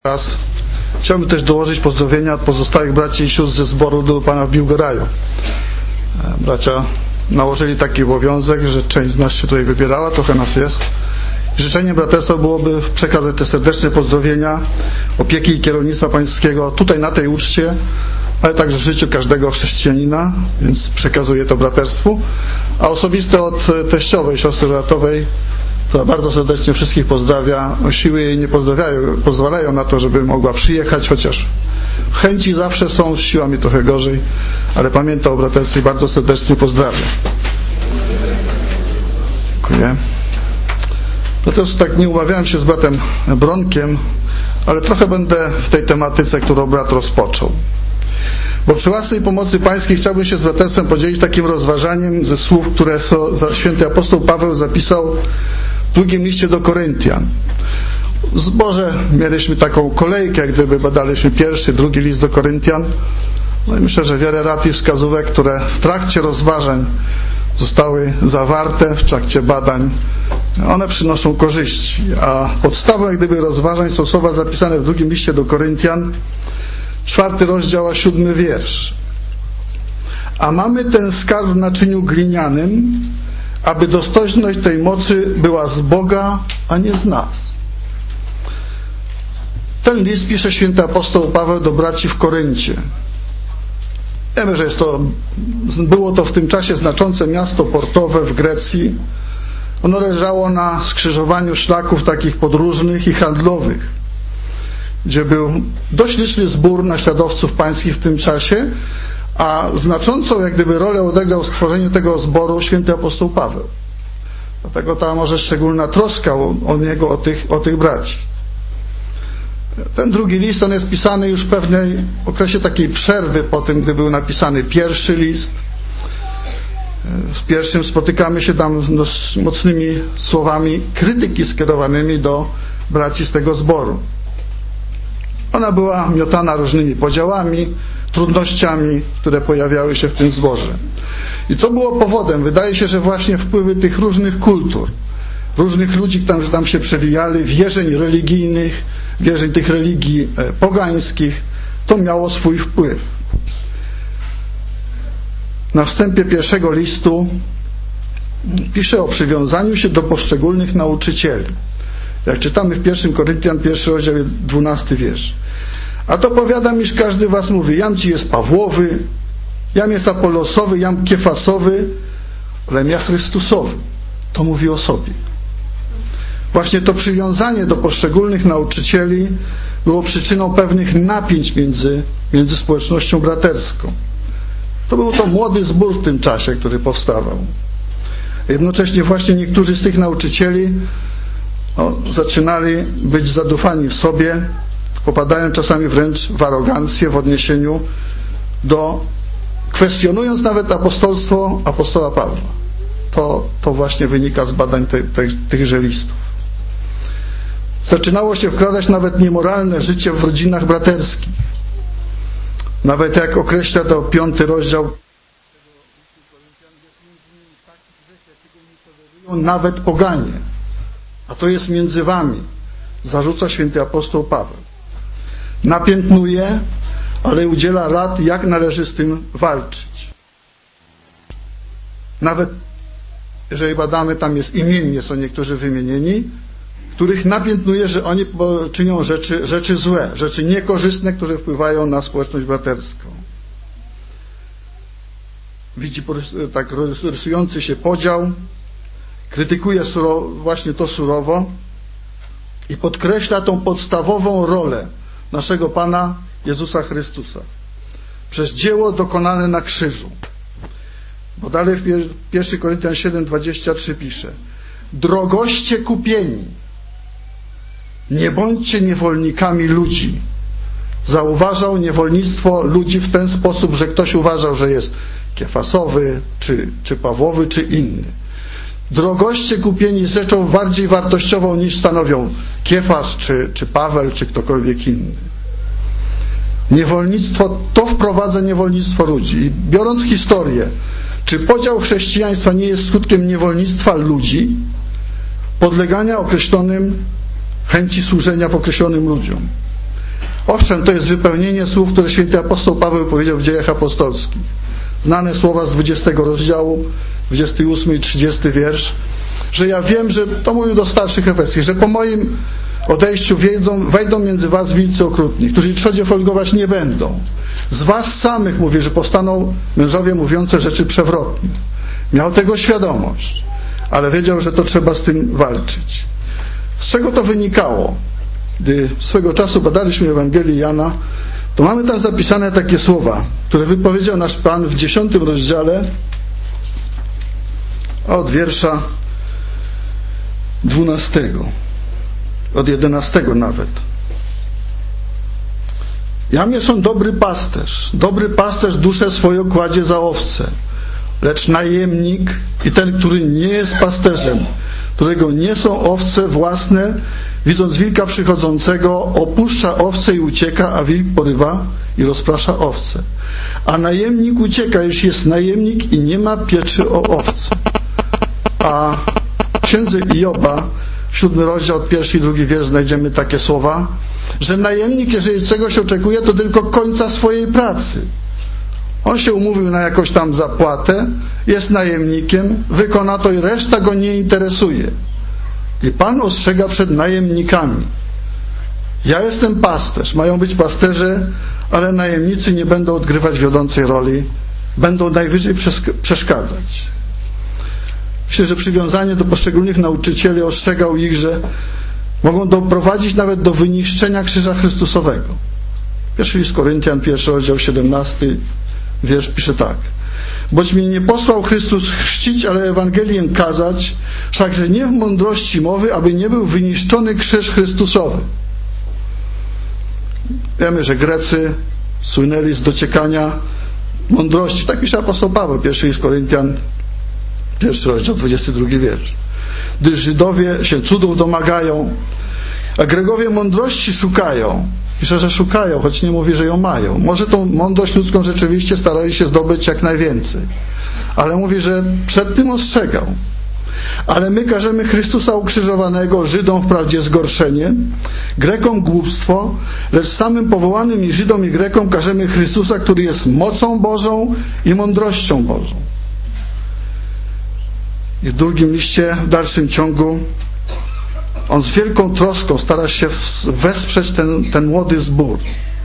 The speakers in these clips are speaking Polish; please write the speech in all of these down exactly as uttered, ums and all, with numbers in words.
Raz chciałbym też dołożyć pozdrowienia od pozostałych braci i sióstr ze zboru do Pana w Biłgoraju. Bracia nałożyli taki obowiązek, że część z nas się tutaj wybierała, trochę nas jest. Życzeniem braterstwa byłoby przekazać te serdeczne pozdrowienia, opieki i kierownictwa pańskiego tutaj na tej uczcie, ale także w życiu każdego chrześcijanina, więc przekazuję to braterstwu. A osobiste od teściowej, siostry bratowej, która bardzo serdecznie wszystkich pozdrawia. Siły jej nie pozdrawiają, pozwalają na to, żeby mogła przyjechać, chociaż chęci zawsze są, z siłami trochę gorzej, ale pamięta o braterstwie i bardzo serdecznie pozdrawia. Dziękuję. No też tak nie umawiałem się z bratem Bronkiem, ale trochę będę w tej tematyce, którą brat rozpoczął. Bo przy łasce i pomocy pańskiej chciałbym się z braterstwem podzielić takim rozważaniem ze słów, które święty apostoł Paweł zapisał w drugim liście do Koryntian. W zborze mieliśmy taką kolejkę, jak gdyby badaliśmy pierwszy, drugi list do Koryntian. No i myślę, że wiele rad i wskazówek, które w trakcie rozważań zostały zawarte, w trakcie badań, one przynoszą korzyści. A podstawą jak gdyby rozważań są słowa zapisane w drugim liście do Koryntian, czwarty rozdział, a siódmy wiersz. A mamy ten skarb w naczyniu glinianym, aby dostojność tej mocy była z Boga, a nie z nas. Ten list pisze święty apostoł Paweł do braci w Koryncie. Wiemy, że jest to, było to w tym czasie znaczące miasto portowe w Grecji. Ono leżało na skrzyżowaniu szlaków takich podróżnych i handlowych, gdzie był dość liczny zbór naśladowców pańskich w tym czasie, a znaczącą jak gdyby rolę odegrał w stworzeniu tego zboru święty apostoł Paweł. Dlatego ta może szczególna troska o, o niego, o tych, o tych braci. Ten drugi list, on jest pisany już w pewnej okresie takiej przerwy po tym, gdy był napisany pierwszy list. W pierwszym spotykamy się tam z mocnymi słowami krytyki skierowanymi do braci z tego zboru. Ona była miotana różnymi podziałami, trudnościami, które pojawiały się w tym zborze. I co było powodem? Wydaje się, że właśnie wpływy tych różnych kultur, różnych ludzi, którzy tam się przewijali, wierzeń religijnych, wierzeń tych religii pogańskich, to miało swój wpływ. Na wstępie pierwszego listu pisze o przywiązaniu się do poszczególnych nauczycieli. Jak czytamy w pierwszym Koryntian, pierwszy rozdział, dwunasty wiersz. A to powiadam, iż każdy was mówi, jam ci jest Pawłowy, jam jest Apolosowy, jam Kefasowy, ale ja Chrystusowy. To mówi o sobie. Właśnie to przywiązanie do poszczególnych nauczycieli było przyczyną pewnych napięć między, między społecznością braterską. To był to młody zbór w tym czasie, który powstawał. Jednocześnie właśnie niektórzy z tych nauczycieli no, zaczynali być zadufani w sobie, popadają czasami wręcz w arogancję w odniesieniu do, kwestionując nawet apostolstwo apostoła Pawła. To, to właśnie wynika z badań te, te, tychże listów. Zaczynało się wkradać nawet niemoralne życie w rodzinach braterskich. Nawet jak określa to piąty rozdział, nawet poganie, a to jest między wami, zarzuca święty apostoł Paweł. Napiętnuje, ale udziela rad, jak należy z tym walczyć. Nawet jeżeli badamy, tam jest imiennie, są niektórzy wymienieni, których napiętnuje, że oni czynią rzeczy, rzeczy złe, rzeczy niekorzystne, które wpływają na społeczność braterską. Widzi tak rysujący się podział, krytykuje surowo, właśnie to surowo i podkreśla tą podstawową rolę naszego Pana Jezusa Chrystusa przez dzieło dokonane na krzyżu. Bo dalej w pierwszym Koryntian siedem, dwadzieścia trzy pisze: drogoście kupieni, nie bądźcie niewolnikami ludzi. Zauważał niewolnictwo ludzi w ten sposób, że ktoś uważał, że jest Kefasowy, czy, czy Pawłowy, czy inny. Drogoście kupieni z rzeczą bardziej wartościową niż stanowią Kefas, czy, czy Paweł, czy ktokolwiek inny. Niewolnictwo, to wprowadza niewolnictwo ludzi. I biorąc historię, czy podział chrześcijaństwa nie jest skutkiem niewolnictwa ludzi, podlegania określonym chęci służenia określonym ludziom. Owszem, to jest wypełnienie słów, które święty apostoł Paweł powiedział w Dziejach Apostolskich. Znane słowa z dwudziestego rozdziału, dwudziesty ósmy i trzydziesty wiersz, że ja wiem, że to mówił do starszych Efeskich, że po moim odejściu wejdą, wejdą między was wilcy okrutni, którzy trzodzie folgować nie będą. Z was samych, mówi, że powstaną mężowie mówiące rzeczy przewrotne. Miał tego świadomość, ale wiedział, że to trzeba z tym walczyć. Z czego to wynikało? Gdy swego czasu badaliśmy Ewangelię Jana, to mamy tam zapisane takie słowa, które wypowiedział nasz Pan w dziesiątym rozdziale od wiersza dwunastego, od jedenastego nawet. Jam jest dobry pasterz. Dobry pasterz duszę swoją kładzie za owce. Lecz najemnik i ten, który nie jest pasterzem, którego nie są owce własne, widząc wilka przychodzącego, opuszcza owce i ucieka, a wilk porywa i rozprasza owce. A najemnik ucieka, już jest najemnik i nie ma pieczy o owce. A w księdze Joba, siódmy rozdział, od pierwszy i drugi wiersz, znajdziemy takie słowa, że najemnik, jeżeli czegoś oczekuje, to tylko końca swojej pracy. On się umówił na jakąś tam zapłatę, jest najemnikiem, wykona to i reszta go nie interesuje. I Pan ostrzega przed najemnikami. Ja jestem pasterz, mają być pasterze, ale najemnicy nie będą odgrywać wiodącej roli, będą najwyżej przeszkadzać. Myślę, że przywiązanie do poszczególnych nauczycieli ostrzegał ich, że mogą doprowadzić nawet do wyniszczenia krzyża Chrystusowego. Pierwszy list Koryntian, pierwszy rozdział, siedemnasty wiersz pisze tak. Boć mnie nie posłał Chrystus chrzcić, ale Ewangelię kazać, wszakże nie w mądrości mowy, aby nie był wyniszczony krzyż Chrystusowy. Wiemy, że Grecy słynęli z dociekania mądrości. Tak pisze apostoł Paweł, pierwszy list Koryntian, pierwszy rozdział, dwudziesty drugi wiersz. Gdy Żydowie się cudów domagają, a Grekowie mądrości szukają. Pisze, że szukają, choć nie mówi, że ją mają. Może tą mądrość ludzką rzeczywiście starali się zdobyć jak najwięcej. Ale mówi, że przed tym ostrzegał. Ale my każemy Chrystusa ukrzyżowanego, Żydom wprawdzie zgorszenie, Grekom głupstwo, lecz samym powołanym i Żydom i Grekom każemy Chrystusa, który jest mocą Bożą i mądrością Bożą. I w drugim liście, w dalszym ciągu, on z wielką troską stara się wesprzeć ten, ten młody zbór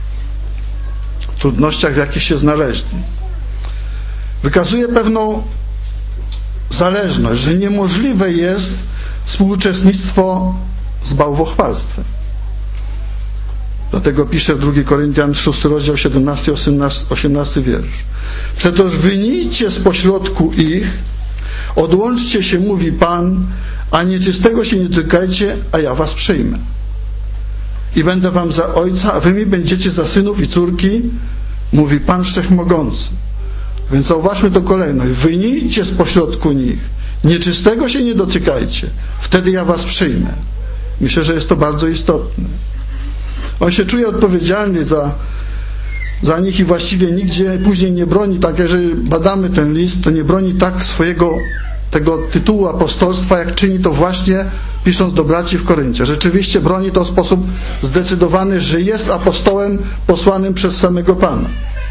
w trudnościach, w jakich się znaleźli. Wykazuje pewną zależność, że niemożliwe jest współuczestnictwo z bałwochwalstwem. Dlatego pisze w drugi Koryntian, szósty rozdział, siedemnasty, osiemnasty wiersz. Przetoż wynijdźcie z pośrodku ich, odłączcie się, mówi Pan, a nieczystego się nie tykajcie, a ja was przyjmę. I będę wam za ojca, a wy mi będziecie za synów i córki, mówi Pan Wszechmogący. Więc zauważmy to kolejność. Wynijdźcie z pośrodku nich. Nieczystego się nie dotykajcie. Wtedy ja was przyjmę. Myślę, że jest to bardzo istotne. On się czuje odpowiedzialny za, za nich i właściwie nigdzie później nie broni, tak jeżeli badamy ten list, to nie broni tak swojego tego tytułu apostolstwa, jak czyni to właśnie pisząc do braci w Koryncie. Rzeczywiście broni to w sposób zdecydowany, że jest apostołem posłanym przez samego Pana.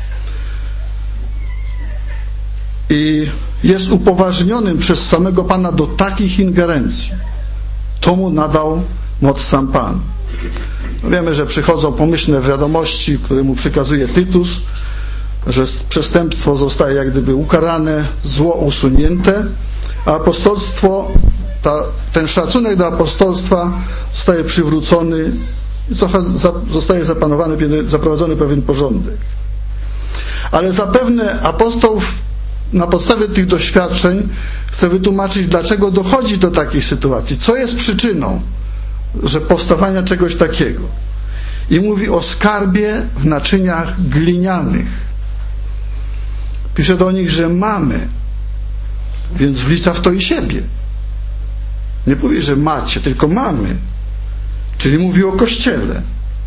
I jest upoważnionym przez samego Pana do takich ingerencji. To mu nadał moc sam Pan. Wiemy, że przychodzą pomyślne wiadomości, które mu przekazuje Tytus, że przestępstwo zostaje jak gdyby ukarane, zło usunięte, a apostolstwo, ta, ten szacunek do apostolstwa zostaje przywrócony i zostaje zapanowany, zaprowadzony pewien porządek. Ale zapewne apostoł na podstawie tych doświadczeń chce wytłumaczyć, dlaczego dochodzi do takiej sytuacji, co jest przyczyną, że powstawania czegoś takiego. I mówi o skarbie w naczyniach glinianych. Pisze do nich, że mamy, więc wlicza w to i siebie. Nie mówi, że macie, tylko mamy. Czyli mówi o Kościele.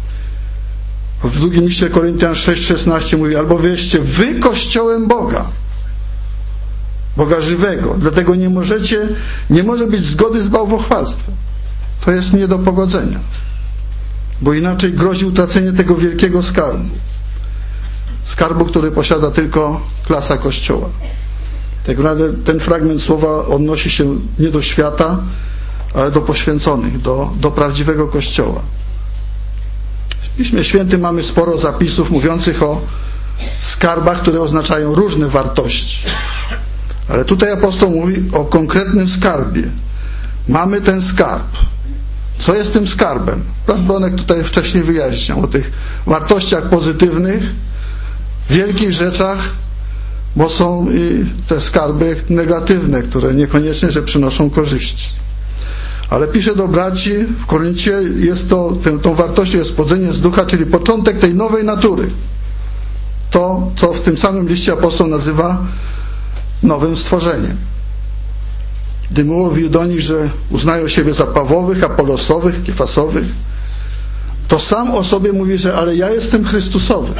W drugim liście Koryntian sześć szesnaście mówi, albo wieście wy Kościołem Boga. Boga żywego. Dlatego nie możecie, nie może być zgody z bałwochwalstwem. To jest nie do pogodzenia. bo inaczej grozi utracenie tego wielkiego skarbu. Skarbu, który posiada tylko klasa Kościoła. Tak naprawdę ten fragment słowa odnosi się nie do świata, ale do poświęconych, do, do prawdziwego Kościoła. W Piśmie Świętym mamy sporo zapisów mówiących o skarbach, które oznaczają różne wartości. Ale tutaj apostoł mówi o konkretnym skarbie. Mamy ten skarb. Co jest tym skarbem? Brat Bronek tutaj wcześniej wyjaśniał o tych wartościach pozytywnych, wielkich rzeczach, bo są i te skarby negatywne, które niekoniecznie, że przynoszą korzyści. Ale pisze do braci w Koryncie, jest to, tę, tą wartością jest pochodzenie z ducha, czyli początek tej nowej natury. To, co w tym samym liście apostoł nazywa nowym stworzeniem. Gdy mówił do nich, że uznają siebie za Pawłowych, Apolosowych, Kefasowych, to sam o sobie mówi, że ale ja jestem Chrystusowy.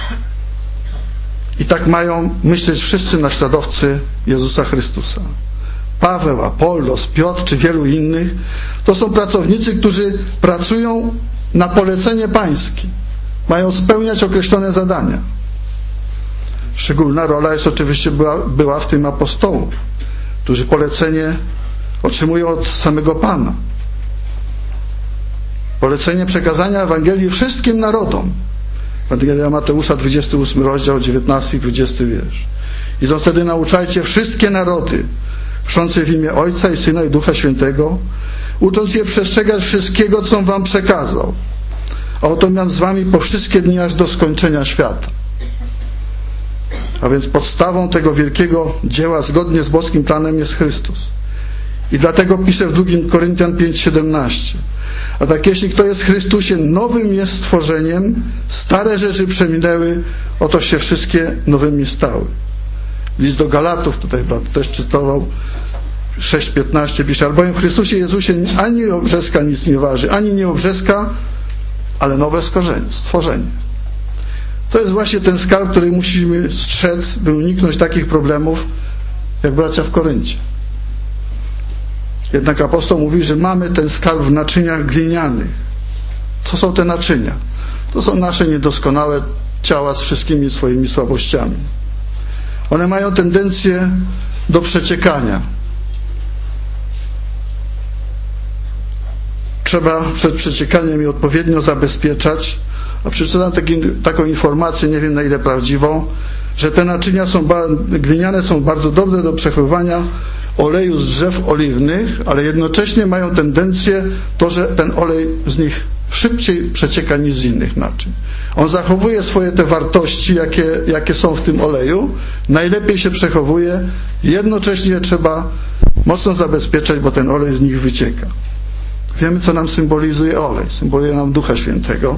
I tak mają myśleć wszyscy naśladowcy Jezusa Chrystusa. Paweł, Apollos, Piotr czy wielu innych to są pracownicy, którzy pracują na polecenie pańskie. Mają spełniać określone zadania. Szczególna rola jest oczywiście była, była w tym apostołów, którzy polecenie otrzymują od samego Pana. Polecenie przekazania Ewangelii wszystkim narodom. Ewangelia Mateusza, dwudziesty ósmy rozdział, dziewiętnasty i dwudziesty wiersz. Idąc wtedy nauczajcie wszystkie narody, chrzcząc je w imię Ojca i Syna i Ducha Świętego, ucząc je przestrzegać wszystkiego, co wam przekazał. A oto miałem z wami po wszystkie dni aż do skończenia świata. A więc podstawą tego wielkiego dzieła zgodnie z boskim planem jest Chrystus. I dlatego pisze w drugim Koryntian pięć siedemnaście. A tak jeśli kto jest w Chrystusie, nowym jest stworzeniem, stare rzeczy przeminęły, oto się wszystkie nowymi stały. List do Galatów, tutaj brat też czytował, sześć piętnaście pisze, albowiem w Chrystusie Jezusie ani obrzeska nic nie waży, ani nie obrzeska, ale nowe stworzenie. To jest właśnie ten skarb, który musimy strzec, by uniknąć takich problemów, jak bracia w Koryncie. Jednak apostoł mówi, że mamy ten skarb w naczyniach glinianych. Co są te naczynia? To są nasze niedoskonałe ciała z wszystkimi swoimi słabościami. One mają tendencję do przeciekania. Trzeba przed przeciekaniem je odpowiednio zabezpieczać. A przeczytałem taki, taką informację, nie wiem na ile prawdziwą, że te naczynia są gliniane są bardzo dobre do przechowywania oleju z drzew oliwnych, ale jednocześnie mają tendencję to, że ten olej z nich szybciej przecieka niż z innych naczyń. On zachowuje swoje te wartości, jakie, jakie są w tym oleju, najlepiej się przechowuje, jednocześnie trzeba mocno zabezpieczać, bo ten olej z nich wycieka. Wiemy, co nam symbolizuje olej. Symbolizuje nam Ducha Świętego.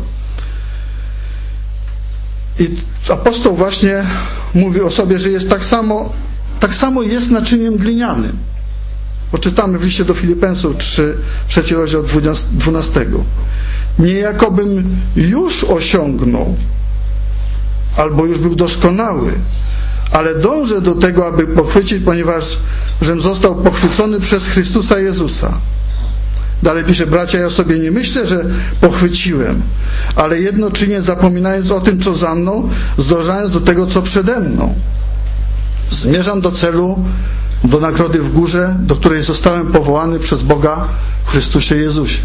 I apostoł właśnie mówi o sobie, że jest tak samo, tak samo jest naczyniem glinianym. Bo czytamy w liście do Filipensów trzy, trzeci rozdział dwunastego. Niejakobym już osiągnął, albo już był doskonały, ale dążę do tego, aby pochwycić, ponieważ żem został pochwycony przez Chrystusa Jezusa. Dalej pisze, bracia, ja sobie nie myślę, że pochwyciłem, ale jedno czynię, zapominając o tym, co za mną, zdążając do tego, co przede mną. Zmierzam do celu, do nagrody w górze, do której zostałem powołany przez Boga w Chrystusie Jezusie.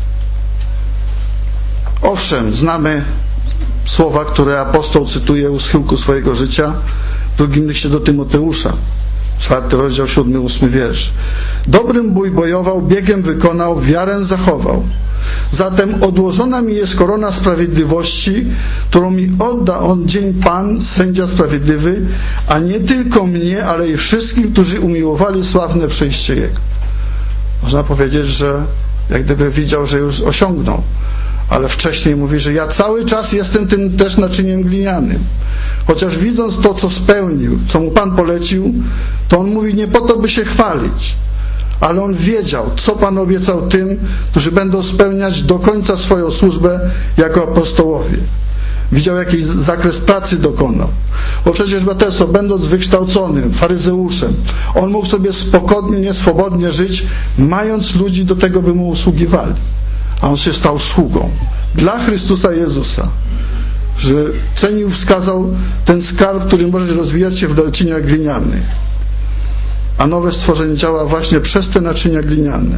Owszem, znamy słowa, które apostoł cytuje u schyłku swojego życia w drugim liście do Tymoteusza. Czwarty rozdział, siódmy, ósmy wiersz. Dobrym bój bojował, biegiem wykonał, wiarę zachował. Zatem odłożona mi jest korona sprawiedliwości, którą mi odda on dzień Pan, sędzia sprawiedliwy, a nie tylko mnie, ale i wszystkim, którzy umiłowali sławne przyjście Jego. Można powiedzieć, że jak gdyby widział, że już osiągnął. Ale wcześniej mówi, że ja cały czas jestem tym też naczyniem glinianym. Chociaż widząc to, co spełnił, co mu Pan polecił, to on mówi nie po to, by się chwalić, ale on wiedział, co Pan obiecał tym, którzy będą spełniać do końca swoją służbę jako apostołowie. Widział, jaki zakres pracy dokonał. Bo przecież Bateso, będąc wykształconym faryzeuszem, on mógł sobie spokojnie, swobodnie żyć, mając ludzi do tego, by mu usługiwali. A on się stał sługą. dla Chrystusa Jezusa, że cenił, wskazał ten skarb, który może rozwijać się w naczyniach glinianych, a nowe stworzenie działa właśnie przez te naczynia gliniane.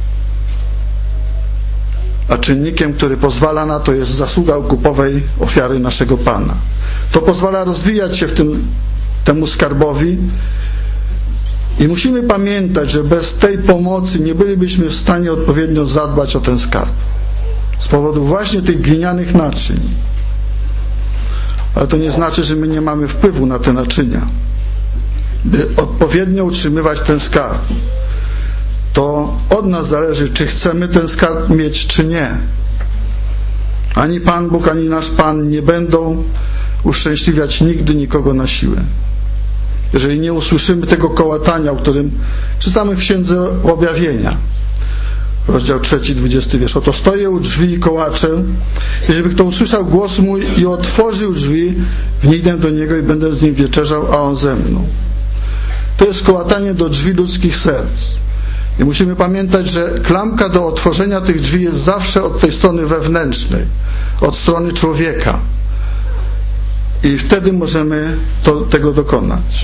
A czynnikiem, który pozwala na to, jest zasługa okupowej ofiary naszego Pana. To pozwala rozwijać się w tym temu skarbowi i musimy pamiętać, że bez tej pomocy nie bylibyśmy w stanie odpowiednio zadbać o ten skarb. Z powodu właśnie tych glinianych naczyń. Ale to nie znaczy, że my nie mamy wpływu na te naczynia. By odpowiednio utrzymywać ten skarb, to od nas zależy, czy chcemy ten skarb mieć, czy nie. Ani Pan Bóg, ani nasz Pan nie będą uszczęśliwiać nigdy nikogo na siłę. Jeżeli nie usłyszymy tego kołatania, o którym czytamy w Księdze Objawienia, rozdział trzeci, dwudziesty wiersz. Oto stoję u drzwi i kołaczę. Jeżeli kto usłyszał głos mój i otworzył drzwi, wnidę do niego i będę z nim wieczerzał, a on ze mną. To jest kołatanie do drzwi ludzkich serc. I musimy pamiętać, że klamka do otworzenia tych drzwi jest zawsze od tej strony wewnętrznej, od strony człowieka. I wtedy możemy to, tego dokonać.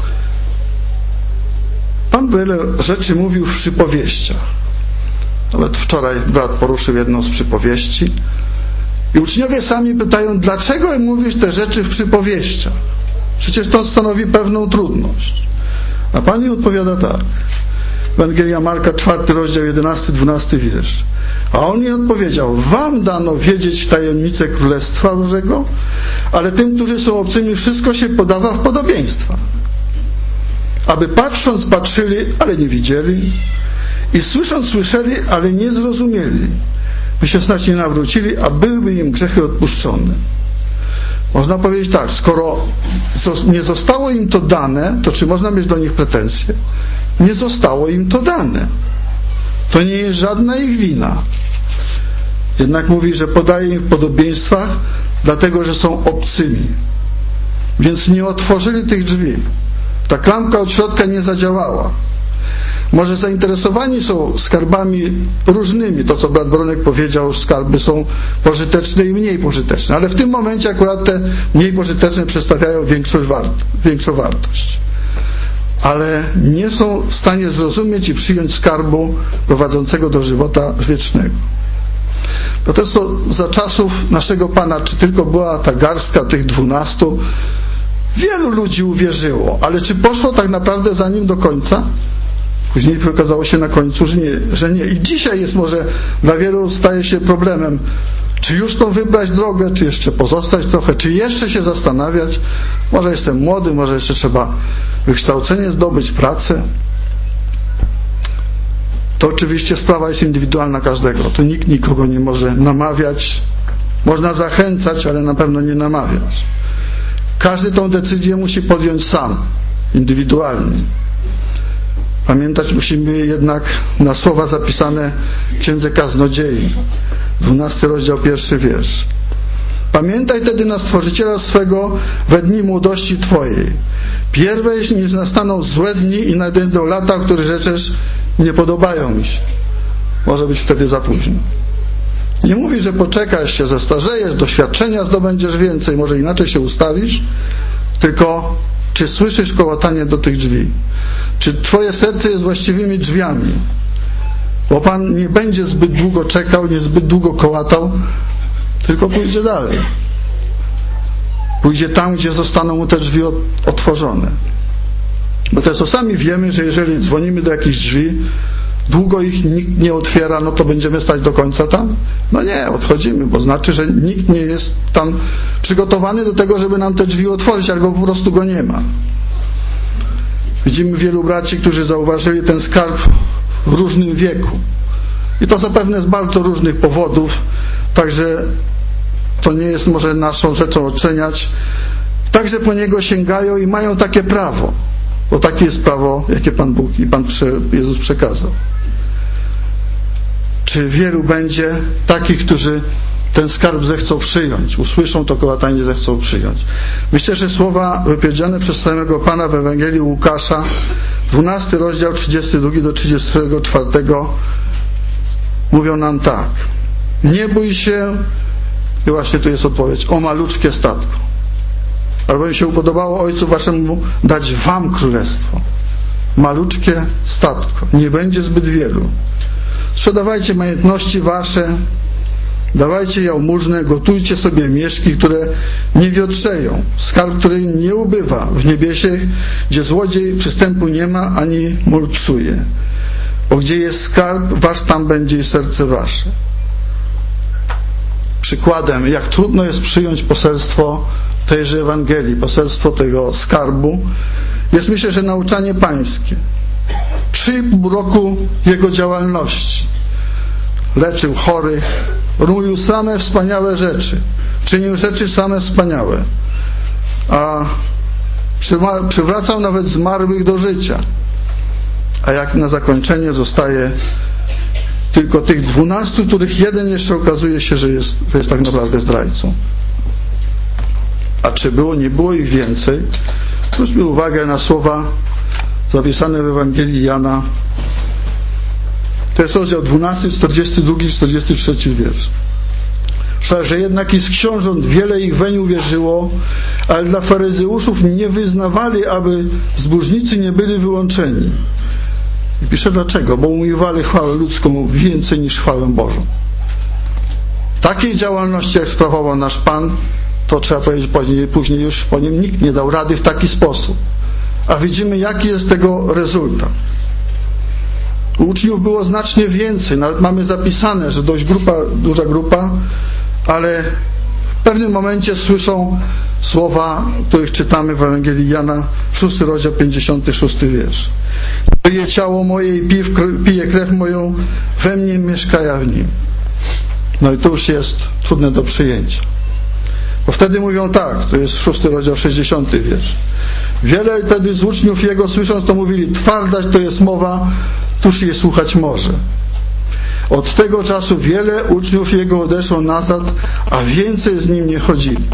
Pan wiele rzeczy mówił w przypowieściach. Nawet wczoraj brat poruszył jedną z przypowieści. I uczniowie sami pytają, dlaczego mówisz te rzeczy w przypowieściach? Przecież to stanowi pewną trudność. A Pan im odpowiada tak. Ewangelia Marka, czwarty rozdział, jedenasty, dwunasty wiersz. A on jej odpowiedział, wam dano wiedzieć tajemnicę Królestwa Bożego, ale tym, którzy są obcymi, wszystko się podawa w podobieństwa. Aby patrząc patrzyli, ale nie widzieli, i słysząc słyszeli, ale nie zrozumieli, by się snać nie nawrócili, a byłyby im grzechy odpuszczone. Można powiedzieć tak, skoro nie zostało im to dane, to czy można mieć do nich pretensje? Nie zostało im to dane. To nie jest żadna ich wina. Jednak mówi, że podaje im w podobieństwach, dlatego, że są obcymi. Więc nie otworzyli tych drzwi. Ta klamka od środka nie zadziałała. Może zainteresowani są skarbami różnymi. To, co brat Bronek powiedział, że skarby są pożyteczne i mniej pożyteczne. Ale w tym momencie akurat te mniej pożyteczne przedstawiają większą, wart- większą wartość. Ale nie są w stanie zrozumieć i przyjąć skarbu prowadzącego do żywota wiecznego. Bo to jest to za czasów naszego Pana, czy tylko była ta garstka tych dwunastu, wielu ludzi uwierzyło, ale czy poszło tak naprawdę za nim do końca? Później wykazało się na końcu, że nie, że nie. I dzisiaj jest może dla wielu staje się problemem, czy już tą wybrać drogę, czy jeszcze pozostać trochę, czy jeszcze się zastanawiać. Może jestem młody, może jeszcze trzeba wykształcenie zdobyć, pracę. To oczywiście sprawa jest indywidualna każdego. Tu nikt nikogo nie może namawiać. Można zachęcać, ale na pewno nie namawiać. Każdy tą decyzję musi podjąć sam, indywidualnie. Pamiętać musimy jednak na słowa zapisane w Księdze Kaznodziei, dwunasty rozdział, pierwszy wiersz. Pamiętaj tedy na Stworzyciela swego we dni młodości Twojej. Pierwej niż nastaną złe dni i nadejdą lata, w których rzeczesz nie podobają mi się. Może być wtedy za późno. Nie mówi, że poczekasz się, zestarzejesz, doświadczenia zdobędziesz więcej, może inaczej się ustawisz, tylko czy słyszysz kołatanie do tych drzwi? Czy Twoje serce jest właściwymi drzwiami? Bo Pan nie będzie zbyt długo czekał, nie zbyt długo kołatał, tylko pójdzie dalej. Pójdzie tam, gdzie zostaną mu te drzwi otworzone. Bo to jest, sami wiemy, że jeżeli dzwonimy do jakichś drzwi, długo ich nikt nie otwiera, no to będziemy stać do końca tam? No nie, odchodzimy, bo znaczy, że nikt nie jest tam przygotowany do tego, żeby nam te drzwi otworzyć, albo po prostu go nie ma. Widzimy wielu braci, którzy zauważyli ten skarb w różnym wieku. I to zapewne z bardzo różnych powodów, także to nie jest może naszą rzeczą oceniać. Także po niego sięgają i mają takie prawo, bo takie jest prawo, jakie Pan Bóg i Pan Jezus przekazał. Czy wielu będzie takich, którzy ten skarb zechcą przyjąć, usłyszą to kołatanie, zechcą przyjąć? Myślę, że słowa wypowiedziane przez samego Pana w Ewangelii Łukasza, dwunasty rozdział, trzydziesty drugi do trzydziestego czwartego mówią nam tak. Nie bój się, i właśnie tu jest odpowiedź, o maluczkie statko. Albowiem się upodobało Ojcu Waszemu dać Wam królestwo. Maluczkie statko. Nie będzie zbyt wielu. Sprzedawajcie majątności Wasze, dawajcie jałmużnę, gotujcie sobie mieszki, które nie wiotrzeją, skarb, który nie ubywa w niebiesie, gdzie złodziej przystępu nie ma, ani mulcuje. Bo gdzie jest skarb Wasz, tam będzie i serce Wasze. Przykładem, jak trudno jest przyjąć poselstwo tejże Ewangelii, poselstwo tego skarbu, jest, myślę, że nauczanie pańskie. Trzy i pół roku jego działalności. Leczył chorych, robił same wspaniałe rzeczy, czynił rzeczy same wspaniałe, a przywracał nawet zmarłych do życia. A jak na zakończenie zostaje tylko tych dwunastu, których jeden jeszcze okazuje się, że jest, że jest tak naprawdę zdrajcą. A czy było, nie było ich więcej? Zwróćmy uwagę na słowa zapisane w Ewangelii Jana. To jest rozdział dwunasty, czterdziesty drugi, czterdziesty trzeci wiersz. Że jednak i z książąt wiele ich weń uwierzyło, ale dla faryzeuszów nie wyznawali, aby zbóżnicy nie byli wyłączeni. I pisze dlaczego? Bo umiłowali chwałę ludzką więcej niż chwałę Bożą. Takiej działalności, jak sprawował nasz Pan, to trzeba powiedzieć później, później już po nim nikt nie dał rady w taki sposób. A widzimy, jaki jest tego rezultat. U uczniów było znacznie więcej. Nawet mamy zapisane, że dość grupa, duża grupa, ale w pewnym momencie słyszą słowa, których czytamy w Ewangelii Jana, szósty rozdział, pięćdziesiąty szósty wiersz. Pije ciało moje i pije krew moją, we mnie mieszka ja w nim. No i to już jest trudne do przyjęcia. Bo wtedy mówią tak, to jest szósty rozdział, sześćdziesiąty wiersz. Wiele wtedy z uczniów Jego słysząc to mówili, twardaś to jest mowa, któż je słuchać może. Od tego czasu wiele uczniów Jego odeszło nazad, a więcej z Nim nie chodzili.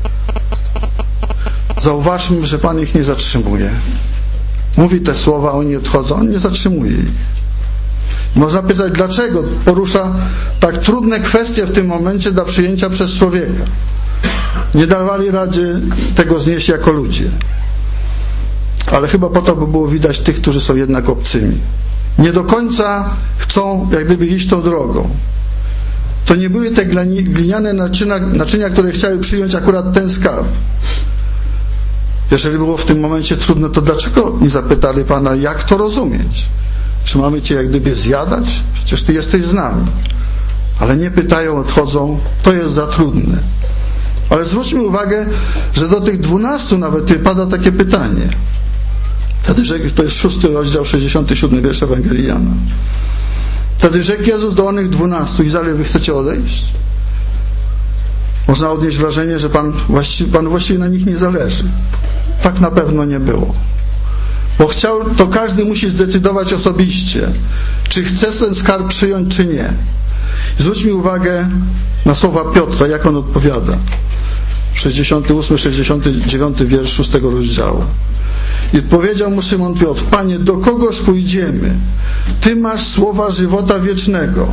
Zauważmy, że Pan ich nie zatrzymuje. Mówi te słowa, oni odchodzą, On nie zatrzymuje ich. Można pytać, dlaczego porusza tak trudne kwestie w tym momencie dla przyjęcia przez człowieka. Nie dawali rady tego znieść jako ludzie. Ale chyba po to, by było widać tych, którzy są jednak obcymi. Nie do końca chcą jak gdyby iść tą drogą. To nie były te gliniane naczynia, naczynia, które chciały przyjąć akurat ten skarb. Jeżeli było w tym momencie trudno, to dlaczego nie zapytali Pana, jak to rozumieć? Czy mamy Cię jak gdyby zjadać? Przecież Ty jesteś z nami. Ale nie pytają, odchodzą. To jest za trudne. Ale zwróćmy uwagę, że do tych dwunastu nawet pada takie pytanie. Wtedy rzekł, to jest szósty rozdział, sześćdziesiąty siódmy wiersz Ewangelii Jana. Wtedy rzekł Jezus do onych dwunastu, Izrael, wy chcecie odejść? Można odnieść wrażenie, że Pan właściwie, Pan właściwie na nich nie zależy. Tak na pewno nie było. Bo chciał, to każdy musi zdecydować osobiście, czy chce ten skarb przyjąć, czy nie. Zwróćmy uwagę na słowa Piotra, jak on odpowiada. sześćdziesiąty ósmy, sześćdziesiąty dziewiąty wiersz szóstego rozdziału. I odpowiedział mu Szymon Piotr, Panie, do kogoż pójdziemy? Ty masz słowa żywota wiecznego.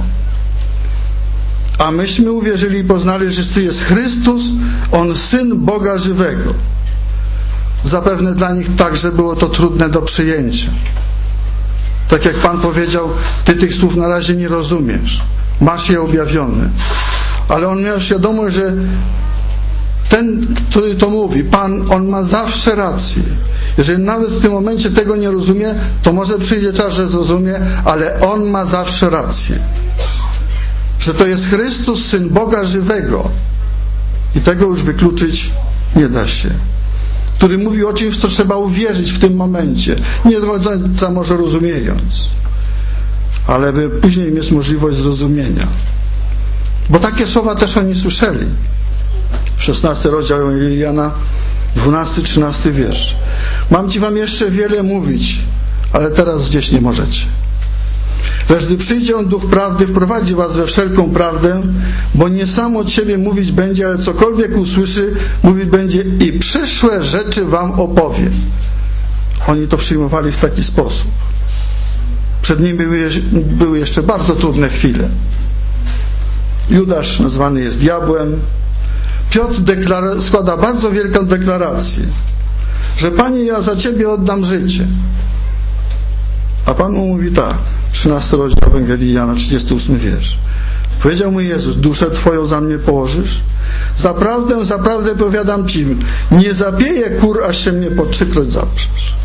A myśmy uwierzyli i poznali, że Ty jest Chrystus, On Syn Boga żywego. Zapewne dla nich także było to trudne do przyjęcia. Tak jak Pan powiedział, Ty tych słów na razie nie rozumiesz. Masz je objawione. Ale on miał świadomość, że ten, który to mówi, Pan, on ma zawsze rację. Jeżeli nawet w tym momencie tego nie rozumie, to może przyjdzie czas, że zrozumie, ale on ma zawsze rację. Że to jest Chrystus, Syn Boga żywego. I tego już wykluczyć nie da się. Który mówi o czymś, co trzeba uwierzyć w tym momencie. Nie do końca może rozumiejąc. Ale by później mieć możliwość zrozumienia. Bo takie słowa też oni słyszeli. szesnasty rozdział Jana, dwunasty, trzynasty wiersz. Mam Ci Wam jeszcze wiele mówić, ale teraz gdzieś nie możecie. Lecz gdy przyjdzie On, Duch Prawdy, wprowadzi Was we wszelką prawdę, bo nie sam od siebie mówić będzie, ale cokolwiek usłyszy, mówić będzie i przyszłe rzeczy Wam opowie. Oni to przyjmowali w taki sposób. Przed nimi były, były jeszcze bardzo trudne chwile. Judasz nazwany jest diabłem. Piotr deklara- składa bardzo wielką deklarację, że Panie, ja za Ciebie oddam życie. A Pan mu mówi tak, trzynasty rozdział Ewangelii Jana, trzydziesty ósmy wiersz. Powiedział mu Jezus, duszę Twoją za mnie położysz? Zaprawdę, zaprawdę powiadam Ci, nie zabiję kur, aż się mnie po trzykroć zaprzesz.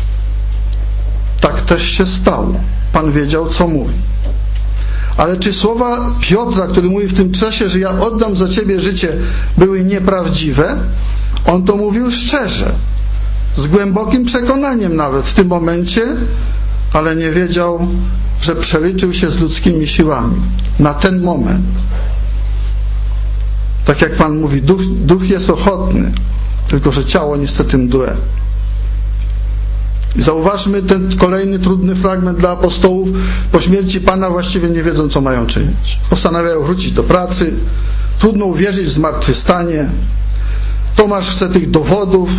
Tak też się stało. Pan wiedział, co mówi. Ale czy słowa Piotra, który mówi w tym czasie, że ja oddam za Ciebie życie, były nieprawdziwe? On to mówił szczerze, z głębokim przekonaniem nawet w tym momencie, ale nie wiedział, że przeliczył się z ludzkimi siłami na ten moment. Tak jak Pan mówi, duch, duch jest ochotny, tylko że ciało niestety mdłe. I zauważmy ten kolejny trudny fragment dla apostołów. Po śmierci Pana właściwie nie wiedzą, co mają czynić. Postanawiają wrócić do pracy. Trudno uwierzyć w zmartwychwstanie. Tomasz chce tych dowodów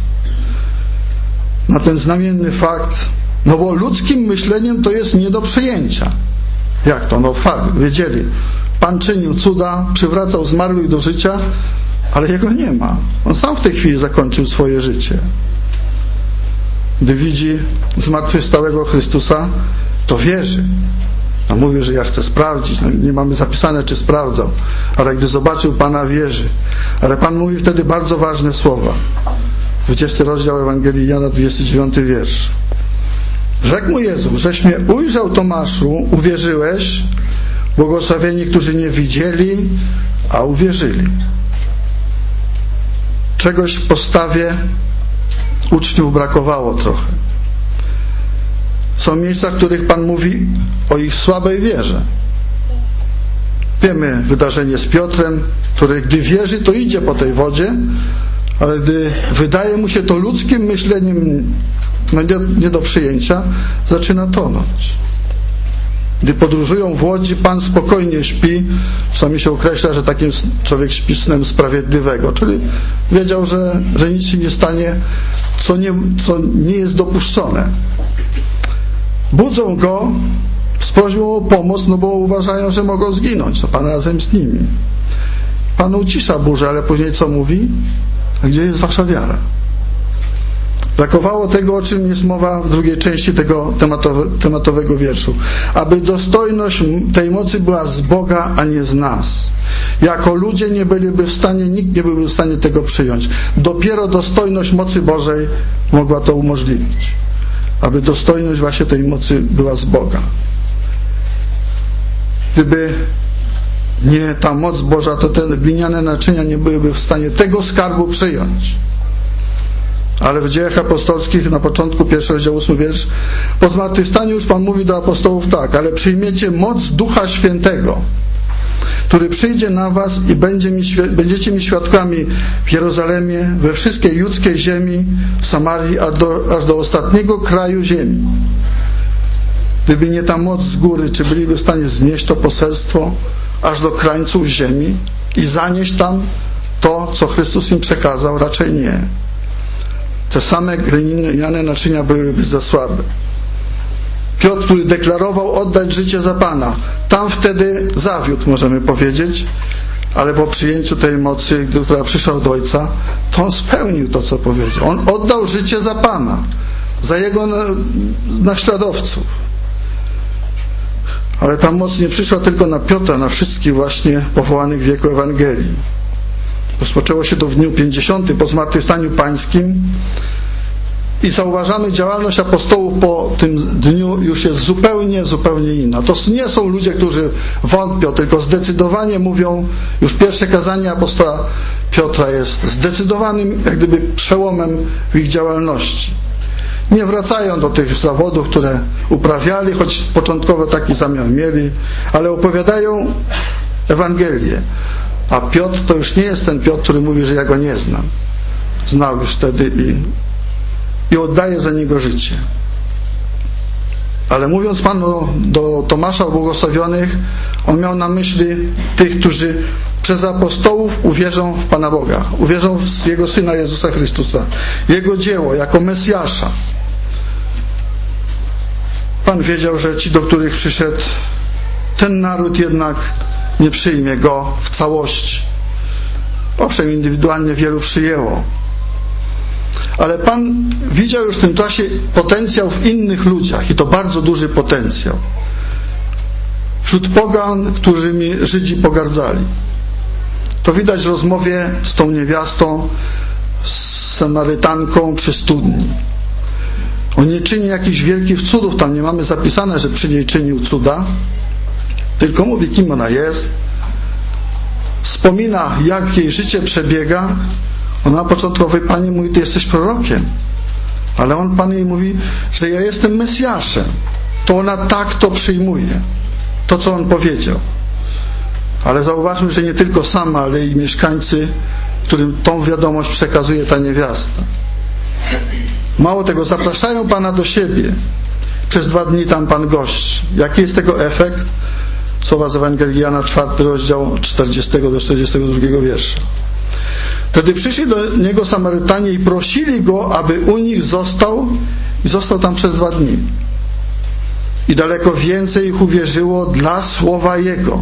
na ten znamienny fakt, no bo ludzkim myśleniem to jest nie do przyjęcia. Jak to? No fakt, wiedzieli. Pan czynił cuda, przywracał zmarłych do życia, ale Jego nie ma. On sam w tej chwili zakończył swoje życie. Gdy widzi zmartwychwstałego Chrystusa, to wierzy. A mówi, że ja chcę sprawdzić. No, nie mamy zapisane, czy sprawdzał. Ale gdy zobaczył Pana, wierzy. Ale Pan mówi wtedy bardzo ważne słowa. dwudziesty rozdział Ewangelii Jana, dwudziesty dziewiąty wiersz. Rzekł mu Jezus, żeś mnie ujrzał, Tomaszu, uwierzyłeś, błogosławieni, którzy nie widzieli, a uwierzyli. Czegoś w postawie uczniów brakowało trochę. Są miejsca, w których Pan mówi o ich słabej wierze. Wiemy wydarzenie z Piotrem, który gdy wierzy, to idzie po tej wodzie, ale gdy wydaje mu się to ludzkim myśleniem no nie, nie do przyjęcia, zaczyna tonąć. Gdy podróżują w łodzi, Pan spokojnie śpi. Czasami się określa, że takim człowiek śpi snem sprawiedliwego, czyli wiedział, że, że nic się nie stanie, co nie, co nie jest dopuszczone. Budzą go z prośbą o pomoc, no bo uważają, że mogą zginąć. To Pan razem z nimi. Pan ucisza burzę, ale później co mówi? A gdzie jest wasza wiara? Brakowało tego, o czym jest mowa w drugiej części tego tematowe, tematowego wierszu. Aby dostojność tej mocy była z Boga, a nie z nas. Jako ludzie nie byliby w stanie, nikt nie byłby w stanie tego przyjąć. Dopiero dostojność mocy Bożej mogła to umożliwić. Aby dostojność właśnie tej mocy była z Boga. Gdyby nie ta moc Boża, to te gliniane naczynia nie byłyby w stanie tego skarbu przyjąć. Ale w Dziejach Apostolskich na początku pierwszego rozdziału ósmy wiersz, po zmartwychwstaniu już Pan mówi do apostołów tak, ale przyjmiecie moc Ducha Świętego, który przyjdzie na was i będzie mi, będziecie mi świadkami w Jerozolimie, we wszystkiej judzkiej ziemi, w Samarii, aż do, aż do ostatniego kraju ziemi. Gdyby nie ta moc z góry, czy byliby w stanie znieść to poselstwo aż do krańców ziemi i zanieść tam to, co Chrystus im przekazał? Raczej nie. Te same gliniane naczynia byłyby za słabe. Piotr, który deklarował oddać życie za Pana, tam wtedy zawiódł, możemy powiedzieć, ale po przyjęciu tej mocy, która przyszła od Ojca, to on spełnił to, co powiedział. On oddał życie za Pana, za Jego naśladowców. Ale ta moc nie przyszła tylko na Piotra, na wszystkich właśnie powołanych w wieku Ewangelii. Rozpoczęło się to w dniu pięćdziesiątym po zmartwychwstaniu Pańskim i zauważamy, działalność apostołów po tym dniu już jest zupełnie, zupełnie inna. To nie są ludzie, którzy wątpią, tylko zdecydowanie mówią, już pierwsze kazanie apostoła Piotra jest zdecydowanym jak gdyby przełomem w ich działalności. Nie wracają do tych zawodów, które uprawiali, choć początkowo taki zamiar mieli, ale opowiadają Ewangelię. A Piotr to już nie jest ten Piotr, który mówi, że ja go nie znam. Znał już wtedy i, i oddaje za niego życie. Ale mówiąc Panu do Tomasza błogosławionych, on miał na myśli tych, którzy przez apostołów uwierzą w Pana Boga, uwierzą w Jego Syna Jezusa Chrystusa, Jego dzieło jako Mesjasza. Pan wiedział, że ci, do których przyszedł, ten naród jednak nie przyjmie go w całości. Owszem, indywidualnie wielu przyjęło. Ale Pan widział już w tym czasie potencjał w innych ludziach i to bardzo duży potencjał. Wśród pogan, którymi Żydzi pogardzali. To widać w rozmowie z tą niewiastą, z Samarytanką przy studni. On nie czyni jakichś wielkich cudów, tam nie mamy zapisane, że przy niej czynił cuda, tylko mówi, kim ona jest, wspomina, jak jej życie przebiega. Ona na początkowej Pani mówi, ty jesteś prorokiem, ale on, Pan jej mówi, że ja jestem Mesjaszem. To ona tak to przyjmuje, to co on powiedział. Ale zauważmy, że nie tylko sama, ale i mieszkańcy, którym tą wiadomość przekazuje ta niewiasta. Mało tego, zapraszają Pana do siebie. Przez dwa dni tam Pan gości. Jaki jest tego efekt? Słowa z Ewangelii Jana, czwarty rozdział, czterdziestego do czterdziestego drugiego wiersza. Wtedy przyszli do niego Samarytanie i prosili go, aby u nich został i został tam przez dwa dni. I daleko więcej ich uwierzyło dla słowa jego.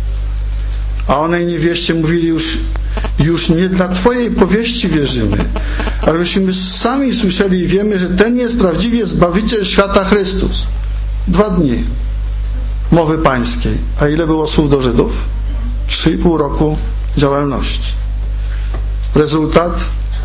A onej niewieście mówili już, już nie dla Twojej powieści wierzymy, ale byśmy sami słyszeli i wiemy, że ten jest prawdziwie Zbawiciel świata Chrystus. Dwa dni mowy pańskiej. A ile było słów do Żydów? Trzy i pół roku działalności. Rezultat?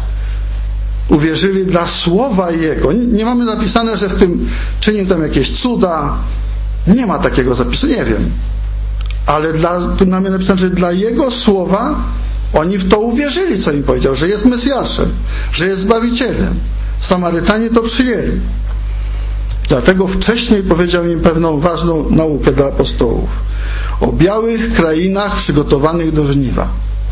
Uwierzyli dla słowa Jego. Nie mamy napisane, że w tym czynił tam jakieś cuda. Nie ma takiego zapisu, nie wiem. Ale dla, tu mamy napisane, że dla Jego słowa oni w to uwierzyli, co im powiedział, że jest Mesjaszem, że jest Zbawicielem. Samarytanie to przyjęli. Dlatego wcześniej powiedział im pewną ważną naukę dla apostołów. O białych krainach przygotowanych do żniwa.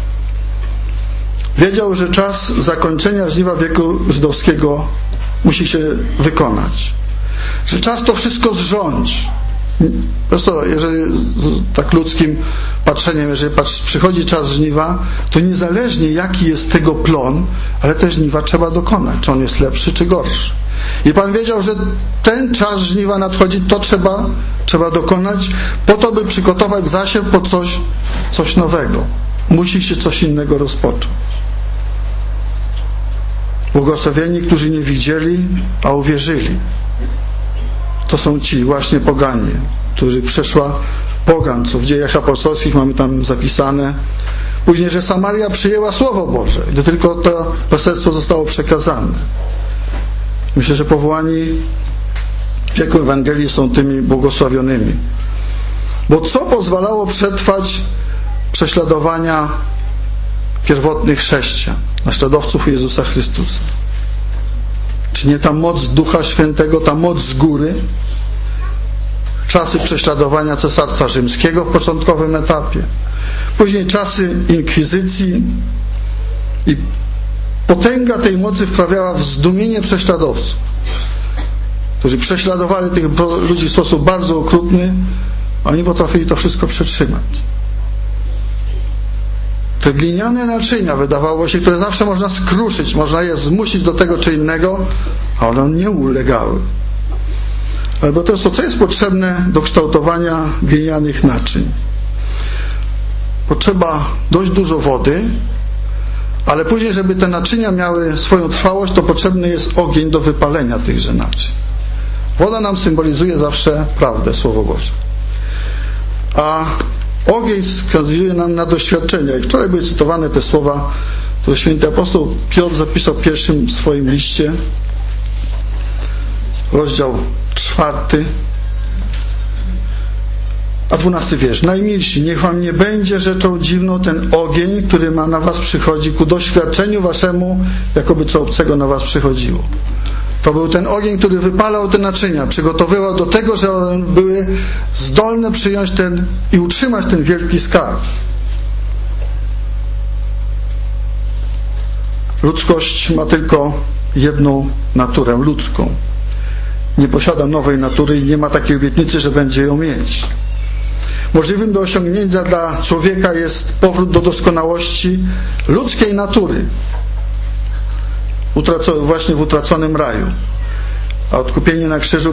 Wiedział, że czas zakończenia żniwa wieku żydowskiego musi się wykonać. Że czas to wszystko zrządź. Prosto, jeżeli tak ludzkim patrzeniem, jeżeli patrz, przychodzi czas żniwa, to niezależnie jaki jest tego plon, ale te żniwa trzeba dokonać. Czy on jest lepszy, czy gorszy. I Pan wiedział, że ten czas żniwa nadchodzi, to trzeba, trzeba dokonać, po to, by przygotować zasiew po coś, coś nowego. Musi się coś innego rozpocząć. Błogosławieni, którzy nie widzieli, a uwierzyli. To są ci właśnie poganie, którzy przeszła pogan, co w Dziejach Apostolskich mamy tam zapisane. Później, że Samaria przyjęła Słowo Boże, gdy tylko to poselstwo zostało przekazane. Myślę, że powołani w wieku Ewangelii są tymi błogosławionymi. Bo co pozwalało przetrwać prześladowania pierwotnych chrześcijan, naśladowców Jezusa Chrystusa? Czy nie ta moc Ducha Świętego, ta moc z góry? Czasy prześladowania Cesarstwa Rzymskiego w początkowym etapie. Później czasy inkwizycji i potęga tej mocy wprawiała w zdumienie prześladowców, którzy prześladowali tych ludzi w sposób bardzo okrutny, a oni potrafili to wszystko przetrzymać. Te gliniane naczynia, wydawało się, które zawsze można skruszyć, można je zmusić do tego czy innego, a one nie ulegały. Albo to jest to, co jest potrzebne do kształtowania glinianych naczyń. Potrzeba dość dużo wody, ale później, żeby te naczynia miały swoją trwałość, to potrzebny jest ogień do wypalenia tychże naczyń. Woda nam symbolizuje zawsze prawdę, Słowo Boże. A ogień wskazuje nam na doświadczenia. I wczoraj były cytowane te słowa, które święty apostoł Piotr zapisał w pierwszym swoim liście, rozdział czwarty, a dwunasty wiersz. Najmilsi, niech wam nie będzie rzeczą dziwną ten ogień, który ma na was przychodzi ku doświadczeniu waszemu, jakoby co obcego na was przychodziło. To był ten ogień, który wypalał te naczynia, przygotowywał do tego, że one były zdolne przyjąć ten i utrzymać ten wielki skarb. Ludzkość ma tylko jedną naturę, ludzką. Nie posiada nowej natury i nie ma takiej obietnicy, że będzie ją mieć. Możliwym do osiągnięcia dla człowieka jest powrót do doskonałości ludzkiej natury, Utraco, właśnie w utraconym raju, a odkupienie na krzyżu, krzyżu, przez doskonałego człowieka, Mesjasza Jezusa Chrystusa. Czy nie ta moc Ducha Świętego, ta moc z góry, czasy prześladowania Cesarstwa Rzymskiego w początkowym etapie. Później czasy inkwizycji i potęga tej mocy wprawiała w zdumienie prześladowców, którzy prześladowali tych ludzi w sposób bardzo okrutny, a oni potrafili to wszystko przetrzymać.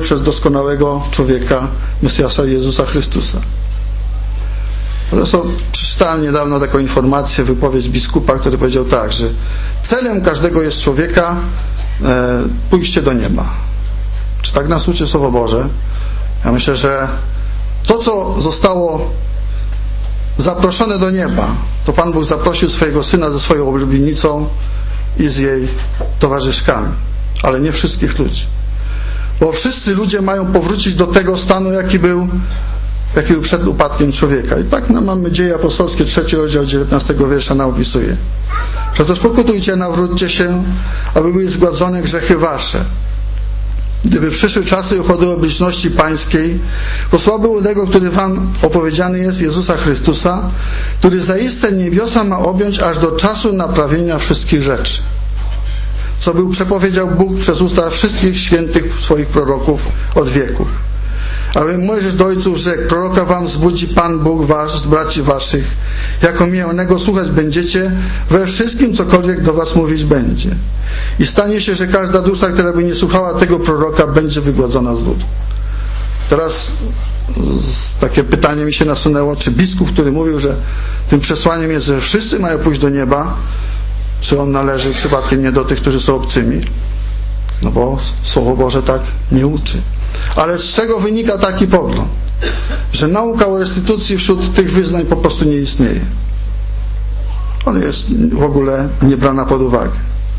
Zresztą przeczytałem niedawno taką informację, wypowiedź biskupa, który powiedział tak, że celem każdego jest człowieka e, pójście do nieba. Czy tak nas uczy Słowo Boże? Ja myślę, że to, co zostało zaproszone do nieba, to Pan Bóg zaprosił swojego Syna ze swoją oblubienicą i z jej towarzyszkami, ale nie wszystkich ludzi. Bo wszyscy ludzie mają powrócić do tego stanu, jaki był, jaki był przed upadkiem człowieka. I tak no, mamy Dzieje Apostolskie, trzeci rozdział dziewiętnastego wiersza nam opisuje. Przecież pokutujcie, nawróćcie się, aby były zgładzone grzechy wasze. Gdyby przyszły czasy i uchody obliczości pańskiej, posłałby tego, który wam opowiedziany jest, Jezusa Chrystusa, który zaiste niebiosa ma objąć aż do czasu naprawienia wszystkich rzeczy, co był przepowiedział Bóg przez usta wszystkich świętych swoich proroków od wieków. Ale Mojżesz do ojców rzekł: proroka wam wzbudzi Pan Bóg wasz z braci waszych, jako mnie onego słuchać będziecie we wszystkim, cokolwiek do was mówić będzie. I stanie się, że każda dusza, która by nie słuchała tego proroka, będzie wygładzona z ludu. Teraz takie pytanie mi się nasunęło, czy biskup, który mówił, że tym przesłaniem jest, że wszyscy mają pójść do nieba, czy on należy przypadkiem nie do tych, którzy są obcymi? No bo Słowo Boże tak nie uczy. Ale z czego wynika taki pogląd? Że nauka o restytucji wśród tych wyznań po prostu nie istnieje. Ona jest w ogóle nie brana pod uwagę.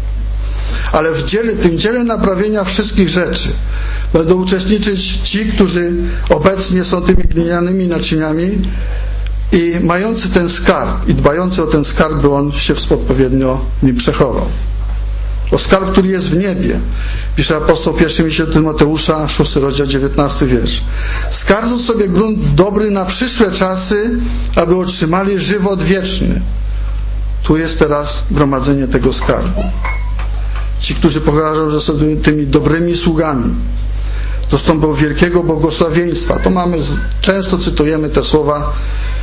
Ale w dziele, tym dziele naprawienia wszystkich rzeczy będą uczestniczyć ci, którzy obecnie są tymi glinianymi naczyniami i mający ten skarb i dbający o ten skarb, by on się odpowiednio nim przechował. O skarb, który jest w niebie. Pisze apostoł pierwszym liście do Tymoteusza, szósty rozdział, dziewiętnasty wiersz. Skardząc sobie grunt dobry na przyszłe czasy, aby otrzymali żywot wieczny. Tu jest teraz gromadzenie tego skarbu. Ci, którzy pokażą, że są tymi dobrymi sługami, dostąpią wielkiego błogosławieństwa. To mamy, często cytujemy te słowa,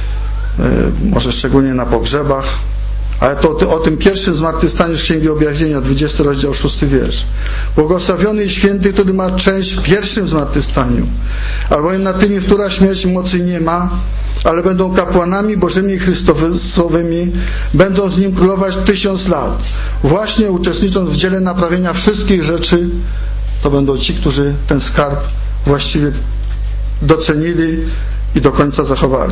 może szczególnie na pogrzebach, ale to o tym pierwszym zmartwychwstaniu z Księgi Objawienia, dwudziesty rozdział, szósty wiersz. Błogosławiony i święty, który ma część w pierwszym zmartwychwstaniu, albowiem na tymi, w która śmierć mocy nie ma, ale będą kapłanami Bożymi i Chrystusowymi, będą z Nim królować tysiąc lat. Właśnie uczestnicząc w dziele naprawienia wszystkich rzeczy, to będą ci, którzy ten skarb właściwie docenili i do końca zachowali.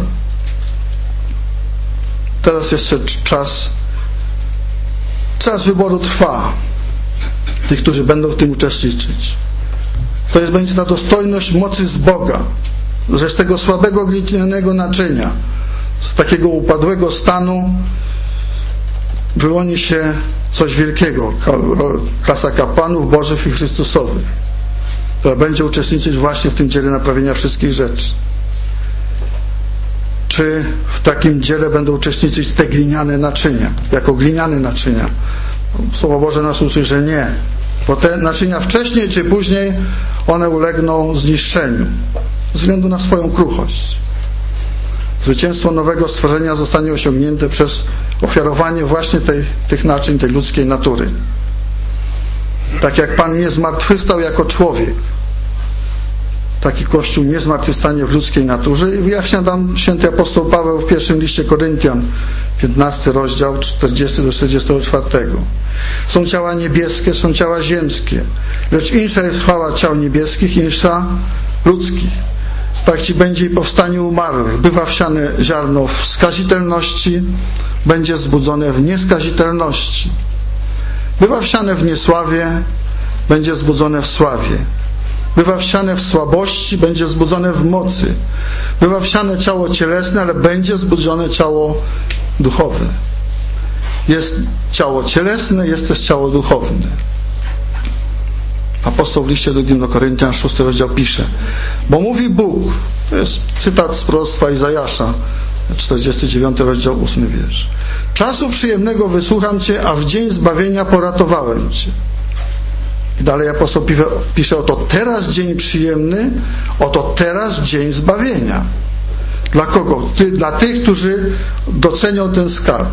Teraz jeszcze czas, czas wyboru trwa tych, którzy będą w tym uczestniczyć. To jest będzie ta dostojność mocy z Boga, że z tego słabego, glinianego naczynia, z takiego upadłego stanu wyłoni się coś wielkiego, klasa kapłanów Bożych i Chrystusowych, która będzie uczestniczyć właśnie w tym dziele naprawienia wszystkich rzeczy. Czy w takim dziele będą uczestniczyć te gliniane naczynia, jako gliniane naczynia? Słowo Boże nas uczy, że nie. Bo te naczynia wcześniej czy później one ulegną zniszczeniu ze względu na swoją kruchość. Zwycięstwo nowego stworzenia zostanie osiągnięte przez ofiarowanie właśnie tej, tych naczyń, tej ludzkiej natury. Tak jak Pan nie zmartwychwstał jako człowiek, taki Kościół nie zmartwychwstanie w ludzkiej naturze i wyjaśnia tam święty apostoł Paweł w pierwszym liście Koryntian, piętnasty rozdział, czterdziesty do czterdziestego czwartego. Są ciała niebieskie, są ciała ziemskie, lecz insza jest chwała ciał niebieskich, insza ludzkich. Tak ci będzie i powstanie umarłych. Bywa wsiane ziarno w skazitelności, będzie zbudzone w nieskazitelności. Bywa wsiane w niesławie, będzie zbudzone w sławie. Bywa wsiane w słabości, będzie zbudzone w mocy. Bywa wsiane ciało cielesne, ale będzie zbudzone ciało duchowe. Jest ciało cielesne, jest też ciało duchowne. Apostoł w liście drugim do Koryntian, szósty rozdział pisze: bo mówi Bóg, to jest cytat z proroctwa Izajasza, czterdziesty dziewiąty rozdział, ósmy wiersz. Czasu przyjemnego wysłucham Cię, a w dzień zbawienia poratowałem Cię. I dalej apostoł pisze: oto teraz dzień przyjemny, oto teraz dzień zbawienia. Dla kogo? Ty, dla tych, którzy docenią ten skarb.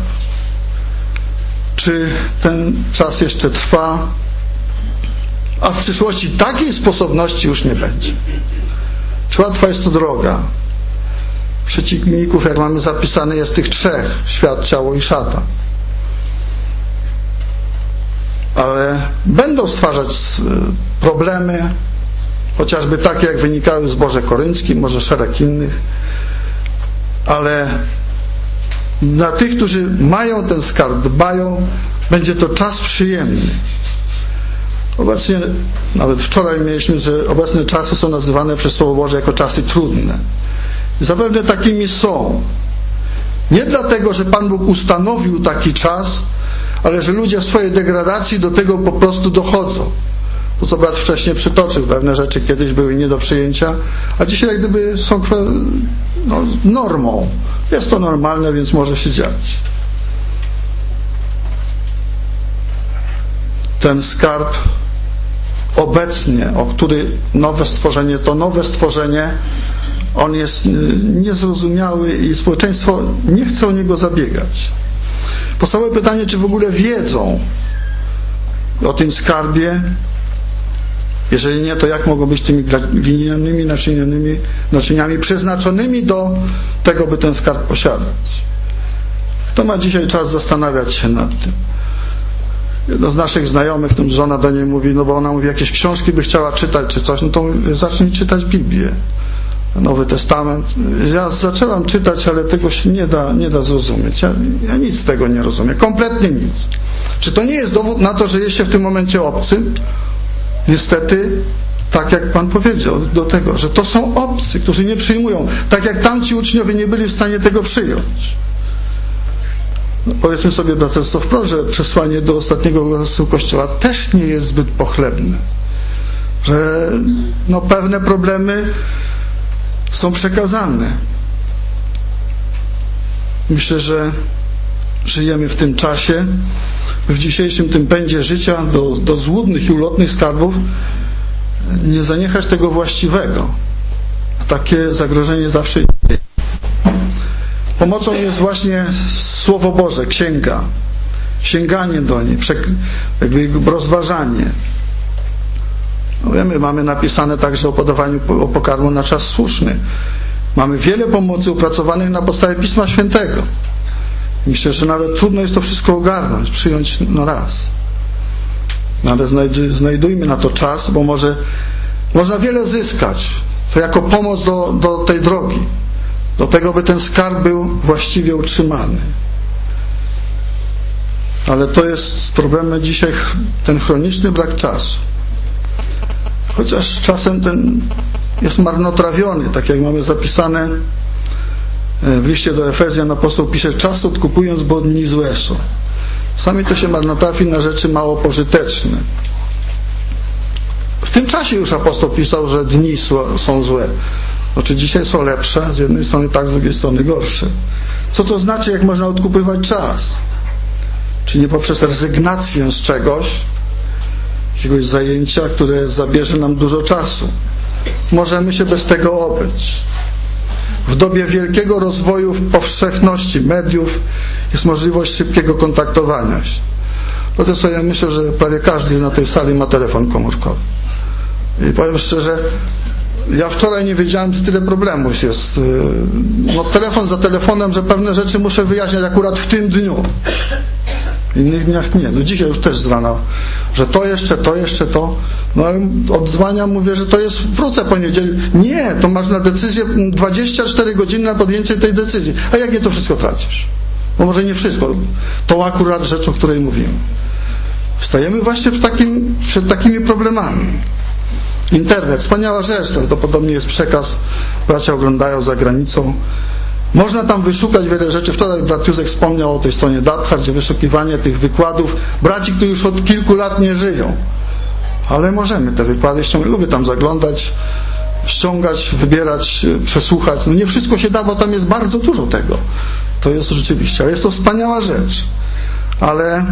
Czy ten czas jeszcze trwa? A w przyszłości takiej sposobności już nie będzie. Czy łatwa jest to droga? przeciwników, jak mamy zapisane, jest tych trzech: świat, ciało i szatan. Ale będą stwarzać problemy, chociażby takie, jak wynikały z Bożej Korynckiej, może szereg innych, ale dla tych, którzy mają ten skarb, dbają, będzie to czas przyjemny. Obecnie, nawet wczoraj mieliśmy, że obecne czasy są nazywane przez Słowo Boże jako czasy trudne. I zapewne takimi są. Nie dlatego, że Pan Bóg ustanowił taki czas, ale że ludzie w swojej degradacji do tego po prostu dochodzą. To, co brat wcześniej przytoczył, pewne rzeczy kiedyś były nie do przyjęcia, a dzisiaj jak gdyby są no, normą. Jest to normalne, więc może się dziać. Ten skarb obecnie, o który nowe stworzenie, to nowe stworzenie, on jest niezrozumiały i społeczeństwo nie chce o niego zabiegać. Podstawowe pytanie, czy w ogóle wiedzą o tym skarbie? Jeżeli nie, to jak mogą być tymi glinianymi naczyniami, naczyniami przeznaczonymi do tego, by ten skarb posiadać? Kto ma dzisiaj czas zastanawiać się nad tym? Jedna z naszych znajomych, tam żona do niej mówi, no bo ona mówi, jakieś książki by chciała czytać czy coś, no to mówię, zacznij czytać Biblię, Nowy Testament. Ja zaczęłam czytać, ale tego się nie da, nie da zrozumieć. Ja, ja nic z tego nie rozumiem, kompletnie nic. Czy to nie jest dowód na to, że jest się w tym momencie obcym? Niestety, tak jak Pan powiedział, do tego, że to są obcy, którzy nie przyjmują, tak jak tamci uczniowie nie byli w stanie tego przyjąć. No, powiedzmy sobie braterstwo wprost, że przesłanie do ostatniego głosu Kościoła też nie jest zbyt pochlebne. Że no, pewne problemy są przekazane. Myślę, że żyjemy w tym czasie, w dzisiejszym tym pędzie życia do, do złudnych i ulotnych skarbów nie zaniechać tego właściwego. A takie zagrożenie zawsze istnieje. Pomocą jest właśnie Słowo Boże, Księga, sięganie do niej, jakby rozważanie. No wiemy, mamy napisane także o podawaniu o pokarmu na czas słuszny. Mamy wiele pomocy opracowanych na podstawie Pisma Świętego. Myślę, że nawet trudno jest to wszystko ogarnąć, przyjąć no raz. No ale znajdujmy na to czas, bo może można wiele zyskać. To jako pomoc do, do tej drogi. Do tego, by ten skarb był właściwie utrzymany. Ale to jest problemem dzisiaj, ten chroniczny brak czasu. Chociaż czasem ten jest marnotrawiony, tak jak mamy zapisane w liście do Efezjan, apostoł pisze, czas odkupując, bo dni złe są. Sami to się marnotrafi na rzeczy mało pożyteczne. W tym czasie już apostoł pisał, że dni są złe. Znaczy dzisiaj są lepsze, z jednej strony tak, z drugiej strony gorsze. Co to znaczy, jak można odkupywać czas? Czy nie poprzez rezygnację z czegoś, jakiegoś zajęcia, które zabierze nam dużo czasu. Możemy się bez tego obyć. W dobie wielkiego rozwoju w powszechności mediów jest możliwość szybkiego kontaktowania się. Dlatego sobie myślę, że prawie każdy na tej sali ma telefon komórkowy. I powiem szczerze, ja wczoraj nie wiedziałem, że tyle problemów jest. No, telefon za telefonem, że pewne rzeczy muszę wyjaśniać akurat w tym dniu. W innych dniach nie. No dzisiaj już też z rana, że to jeszcze, to jeszcze, to. No ale odzwaniam, mówię, że to jest, wrócę poniedziałek. Nie, to masz na decyzję dwadzieścia cztery godziny na podjęcie tej decyzji. A jak nie, to wszystko tracisz. Bo może nie wszystko. To akurat rzecz, o której mówimy. Wstajemy właśnie przed, takim, przed takimi problemami. Internet, wspaniała rzecz, prawdopodobnie jest przekaz, bracia oglądają za granicą. Można tam wyszukać wiele rzeczy. Wczoraj brat Józef wspomniał o tej stronie Dabhar, gdzie wyszukiwanie tych wykładów braci, którzy już od kilku lat nie żyją. Ale możemy te wykłady ściągać. Lubię tam zaglądać, ściągać, wybierać, przesłuchać. No nie wszystko się da, bo tam jest bardzo dużo tego. To jest rzeczywiście, ale jest to wspaniała rzecz. Ale,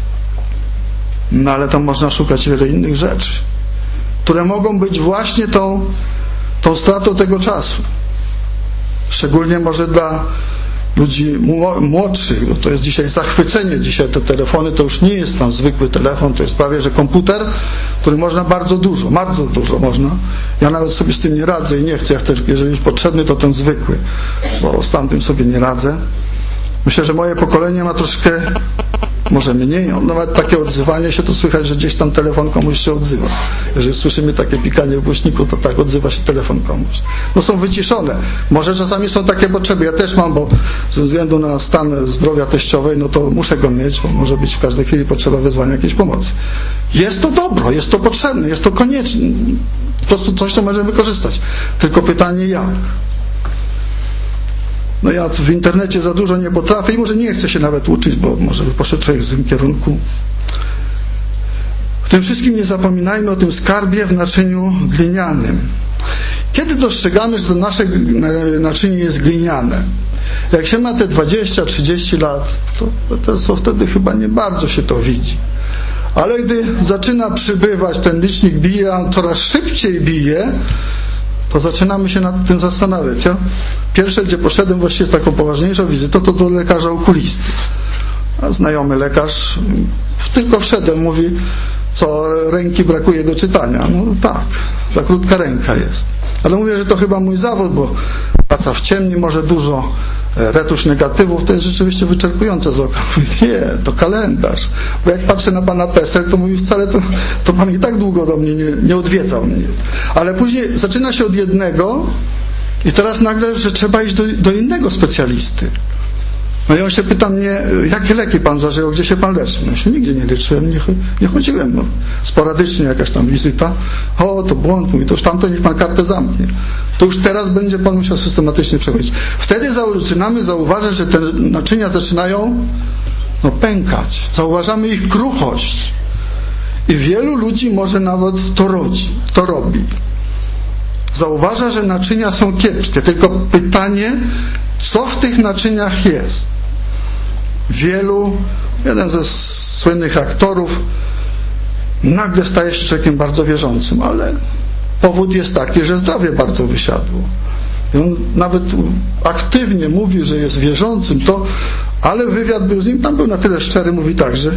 no ale tam można szukać wiele innych rzeczy, które mogą być właśnie tą, tą stratą tego czasu. Szczególnie może dla, ludzi młodszych. No to jest dzisiaj zachwycenie. Dzisiaj te telefony to już nie jest tam zwykły telefon, to jest prawie, że komputer, który można bardzo dużo, bardzo dużo można. Ja nawet sobie z tym nie radzę i nie chcę. Ja chcę, jeżeli jest potrzebny, to ten zwykły, bo z tamtym sobie nie radzę. Myślę, że moje pokolenie ma troszkę, może mniej, nawet takie odzywanie się, to słychać, że gdzieś tam telefon komuś się odzywa. Jeżeli słyszymy takie pikanie w głośniku, to tak, odzywa się telefon komuś. No są wyciszone. Może czasami są takie potrzeby. Ja też mam, bo ze względu na stan zdrowia teściowej, no to muszę go mieć, bo może być w każdej chwili potrzeba wezwania jakiejś pomocy. Jest to dobro, jest to potrzebne, jest to konieczne. Po prostu coś, co możemy wykorzystać. Tylko pytanie jak? No ja w internecie za dużo nie potrafię i może nie chcę się nawet uczyć, bo może by poszedł człowiek w złym kierunku. W tym wszystkim nie zapominajmy o tym skarbie w naczyniu glinianym. Kiedy dostrzegamy, że to nasze naczynie jest gliniane? Jak się ma te dwadzieścia trzydzieści lat, to, to wtedy chyba nie bardzo się to widzi. Ale gdy zaczyna przybywać, ten licznik bije, a coraz szybciej bije, to zaczynamy się nad tym zastanawiać. Ja? Pierwsze, gdzie poszedłem właściwie z taką poważniejszą wizytą, to do lekarza okulisty. A znajomy lekarz, tylko wszedłem, mówi, co ręki brakuje do czytania. No tak, za krótka ręka jest. Ale mówię, że to chyba mój zawód, bo praca w ciemni, może dużo retusz negatywów, to jest rzeczywiście wyczerpujące z oka. Mówi, nie, to kalendarz. Bo jak patrzę na pana PESEL, to mówi, wcale to, to pan i tak długo do mnie nie, nie odwiedzał mnie. Ale później zaczyna się od jednego i teraz nagle, że trzeba iść do, do innego specjalisty. No i on się pyta mnie, jakie leki pan zażył, gdzie się pan leczy? No ja się nigdzie nie leczyłem, nie, nie chodziłem. No. Sporadycznie jakaś tam wizyta. O, to błąd, mówi, to już tamto niech pan kartę zamknie. To już teraz będzie pan musiał systematycznie przechodzić. Wtedy zaczynamy zauważyć, że te naczynia zaczynają no, pękać. Zauważamy ich kruchość. I wielu ludzi może nawet to, rodzi, to robi. Zauważa, że naczynia są kiepskie. Tylko pytanie, co w tych naczyniach jest? Wielu, jeden ze słynnych aktorów nagle staje się człowiekiem bardzo wierzącym, ale powód jest taki, że zdrowie bardzo wysiadło. I on nawet aktywnie mówi, że jest wierzącym, to, ale wywiad był z nim, tam był na tyle szczery, mówi tak, że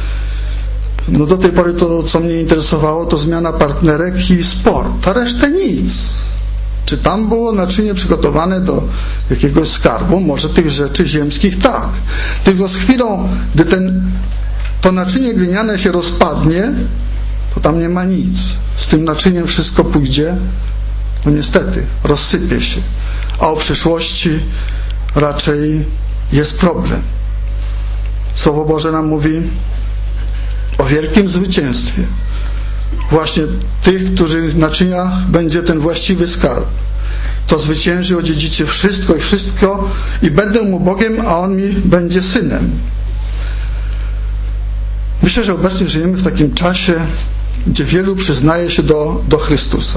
no do tej pory to, co mnie interesowało, to zmiana partnerek i sport, a resztę nic. Czy tam było naczynie przygotowane do jakiegoś skarbu? Może tych rzeczy ziemskich tak. Tylko z chwilą, gdy ten, to naczynie gliniane się rozpadnie, to tam nie ma nic. Z tym naczyniem wszystko pójdzie, no niestety, rozsypie się. A o przyszłości raczej jest problem. Słowo Boże nam mówi o wielkim zwycięstwie. Właśnie tych, których naczyniach będzie ten właściwy skarb. To zwycięży, odziedziczy wszystko i wszystko i będę mu Bogiem, a on mi będzie synem. Myślę, że obecnie żyjemy w takim czasie, gdzie wielu przyznaje się do, do Chrystusa.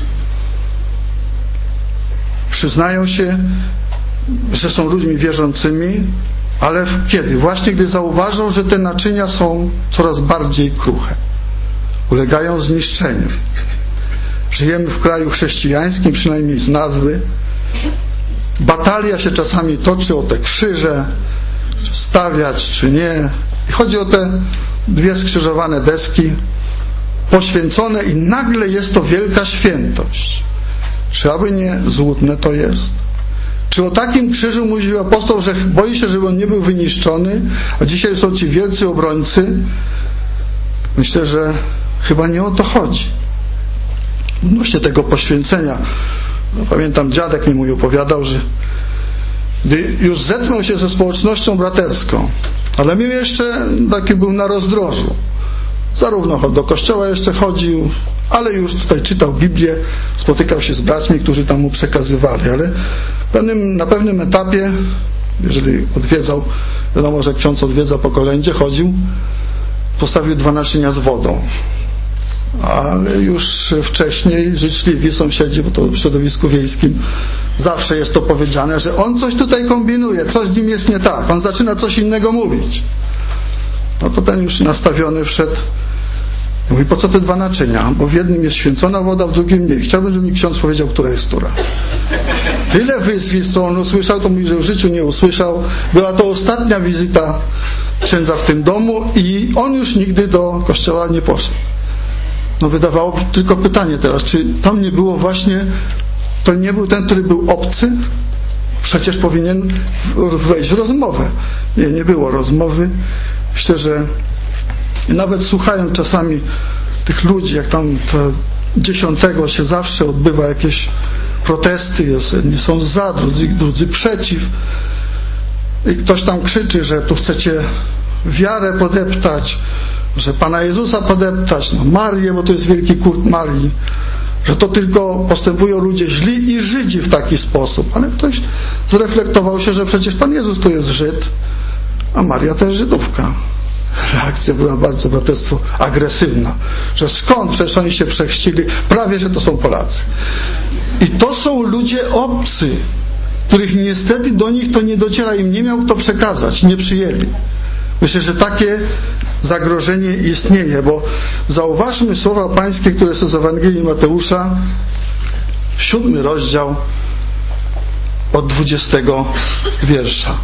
Przyznają się, że są ludźmi wierzącymi, ale kiedy? Właśnie gdy zauważą, że te naczynia są coraz bardziej kruche. Ulegają zniszczeniu. Żyjemy w kraju chrześcijańskim, przynajmniej z nazwy. Batalia się czasami toczy o te krzyże, czy stawiać, czy nie. I chodzi o te dwie skrzyżowane deski, poświęcone i nagle jest to wielka świętość. Czy aby nie złudne to jest? Czy o takim krzyżu mówił apostoł, że boi się, żeby on nie był wyniszczony, a dzisiaj są ci wielcy obrońcy? Myślę, że chyba nie o to chodzi. Odnośnie tego poświęcenia. No, pamiętam, dziadek mi mój opowiadał, że gdy już zetknął się ze społecznością braterską, ale miał jeszcze, taki był na rozdrożu. Zarówno do kościoła jeszcze chodził, ale już tutaj czytał Biblię, spotykał się z braćmi, którzy tam mu przekazywali, ale w pewnym, na pewnym etapie, jeżeli odwiedzał, wiadomo, że ksiądz odwiedza po kolędzie, chodził, postawił dwa naczynia z wodą. Ale już wcześniej życzliwi sąsiedzi, bo to w środowisku wiejskim zawsze jest to powiedziane, że on coś tutaj kombinuje, coś z nim jest nie tak, on zaczyna coś innego mówić. No to ten już nastawiony wszedł. Mówi, po co te dwa naczynia? Bo w jednym jest święcona woda, w drugim nie. Chciałbym, żeby mi ksiądz powiedział, która jest która. tyle wyzwisk, co on usłyszał, to mówi, że w życiu nie usłyszał. Była to ostatnia wizyta księdza w tym domu i on już nigdy do kościoła nie poszedł. No wydawało się tylko pytanie teraz, czy tam nie było właśnie, to nie był ten, który był obcy? Przecież powinien wejść w rozmowę. Nie, nie było rozmowy. Myślę, że nawet słuchając czasami tych ludzi, jak tam to dziesiątego się zawsze odbywa jakieś protesty, jest, jedni są za, drudzy, drudzy przeciw. I ktoś tam krzyczy, że tu chcecie wiarę podeptać, że Pana Jezusa podeptać, no Marię, bo to jest wielki kult Marii, że to tylko postępują ludzie źli i Żydzi w taki sposób. Ale ktoś zreflektował się, że przecież Pan Jezus to jest Żyd, a Maria to jest Żydówka. Reakcja była bardzo, braterstwo, agresywna, że skąd przecież oni się przechrzcili, prawie że to są Polacy. I to są ludzie obcy, których niestety do nich to nie dociera, im nie miał kto przekazać, nie przyjęli. Myślę, że takie zagrożenie istnieje, bo zauważmy słowa pańskie, które są z Ewangelii Mateusza, siódmy rozdział od dwudziestego wiersza.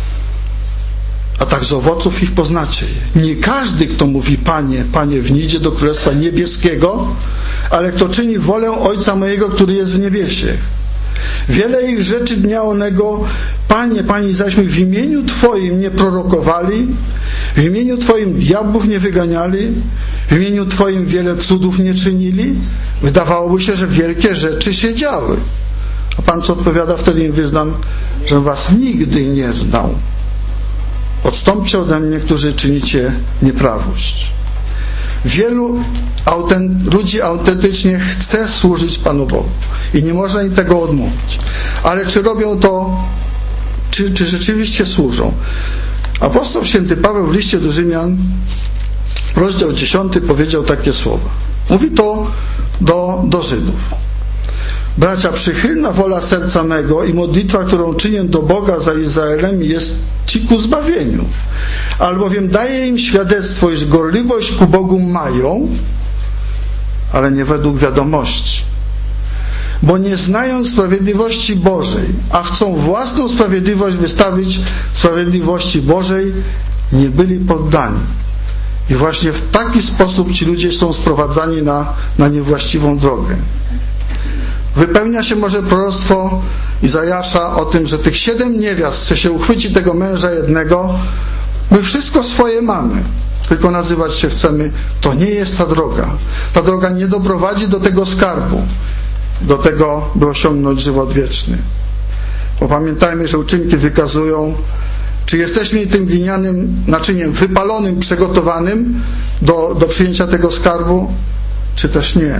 A tak z owoców ich poznacie je. Nie każdy, kto mówi Panie, Panie, wniedzie do Królestwa Niebieskiego, ale kto czyni wolę Ojca mojego, który jest w niebiesiech. Wiele ich rzeczy dnia onego, Panie, Pani, zaśmy w imieniu Twoim nie prorokowali, w imieniu Twoim diabłów nie wyganiali, w imieniu Twoim wiele cudów nie czynili. Wydawałoby się, że wielkie rzeczy się działy. A Pan co odpowiada? Wtedy im wyznam, że Was nigdy nie znał. Odstąpcie ode mnie, którzy czynicie nieprawość. Wielu autent, ludzi autentycznie chce służyć Panu Bogu i nie można im tego odmówić. Ale czy robią to, czy, czy rzeczywiście służą? Apostoł święty Paweł w liście do Rzymian, rozdział dziesiąty, powiedział takie słowa. Mówi to do, do Żydów. Bracia, przychylna wola serca mego i modlitwa, którą czynię do Boga za Izraelem, jest ci ku zbawieniu. Albowiem daję im świadectwo, iż gorliwość ku Bogu mają, ale nie według wiadomości. Bo nie znając sprawiedliwości Bożej, a chcą własną sprawiedliwość wystawić sprawiedliwości Bożej, nie byli poddani. I właśnie w taki sposób ci ludzie są sprowadzani na, na niewłaściwą drogę. Wypełnia się może proroctwo Izajasza o tym, że tych siedem niewiast chce się uchwycić tego męża jednego. My wszystko swoje mamy, tylko nazywać się chcemy. To nie jest ta droga. Ta droga nie doprowadzi do tego skarbu, do tego, by osiągnąć żywot wieczny. Bo pamiętajmy, że uczynki wykazują, czy jesteśmy tym glinianym naczyniem wypalonym, przygotowanym do, do przyjęcia tego skarbu, czy też nie.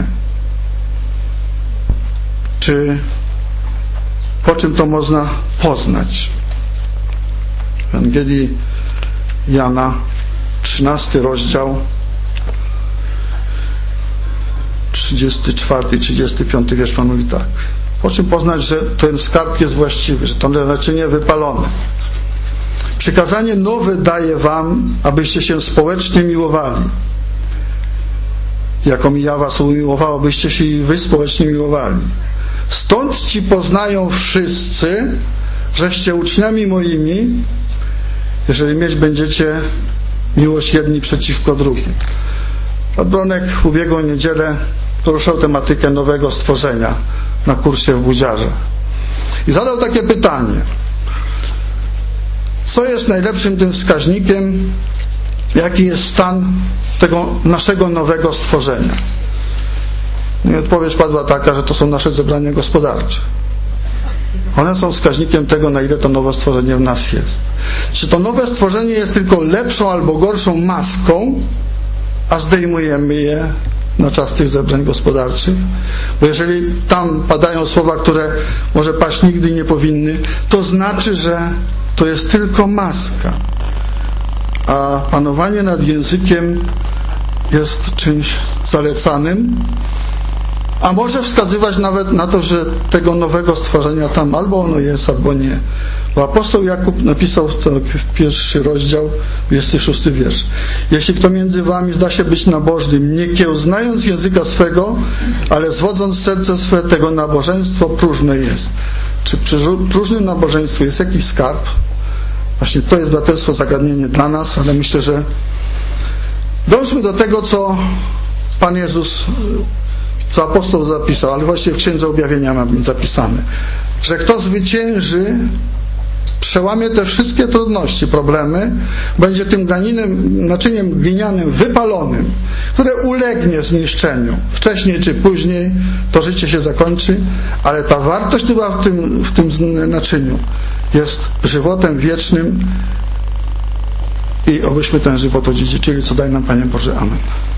Czy po czym to można poznać? W Ewangelii Jana, trzynasty rozdział, trzydziesty czwarty i trzydziesty piąty wiersz, Pan mówi tak. Po czym poznać, że ten skarb jest właściwy, że to naczynie wypalone? Przykazanie nowe daję wam, abyście się społecznie miłowali. Jako mi ja was umiłował, abyście się i wy społecznie miłowali. Stąd ci poznają wszyscy, żeście uczniami moimi, jeżeli mieć będziecie miłość jedni przeciwko drugim. Pan Bronek w ubiegłą niedzielę poruszał tematykę nowego stworzenia na kursie w Budziarze. I zadał takie pytanie. Co jest najlepszym tym wskaźnikiem, jaki jest stan tego naszego nowego stworzenia? I odpowiedź padła taka, że to są nasze zebrania gospodarcze. One są wskaźnikiem tego, na ile to nowe stworzenie w nas jest. Czy to nowe stworzenie jest tylko lepszą albo gorszą maską, a zdejmujemy je na czas tych zebrań gospodarczych? Bo jeżeli tam padają słowa, które może paść nigdy nie powinny, to znaczy, że to jest tylko maska. A panowanie nad językiem jest czymś zalecanym A może wskazywać nawet na to, że tego nowego stworzenia tam albo ono jest, albo nie. Bo apostoł Jakub napisał w pierwszy rozdział, dwudziesty szósty wiersz. Jeśli kto między wami zda się być nabożnym, nie kiełznając języka swego, ale zwodząc serce swe, tego nabożeństwo próżne jest. Czy przy próżnym nabożeństwie jest jakiś skarb? Właśnie to jest braterstwo zagadnienie dla nas, ale myślę, że dążmy do tego, co Pan Jezus, co apostoł zapisał, ale właśnie w Księdze Objawienia ma być zapisane, że kto zwycięży, przełamie te wszystkie trudności, problemy, będzie tym glinianym, naczyniem glinianym wypalonym, które ulegnie zniszczeniu. Wcześniej czy później to życie się zakończy, ale ta wartość, która w tym, w tym naczyniu jest żywotem wiecznym i obyśmy ten żywot odziedziczyli, co daj nam Panie Boże. Amen.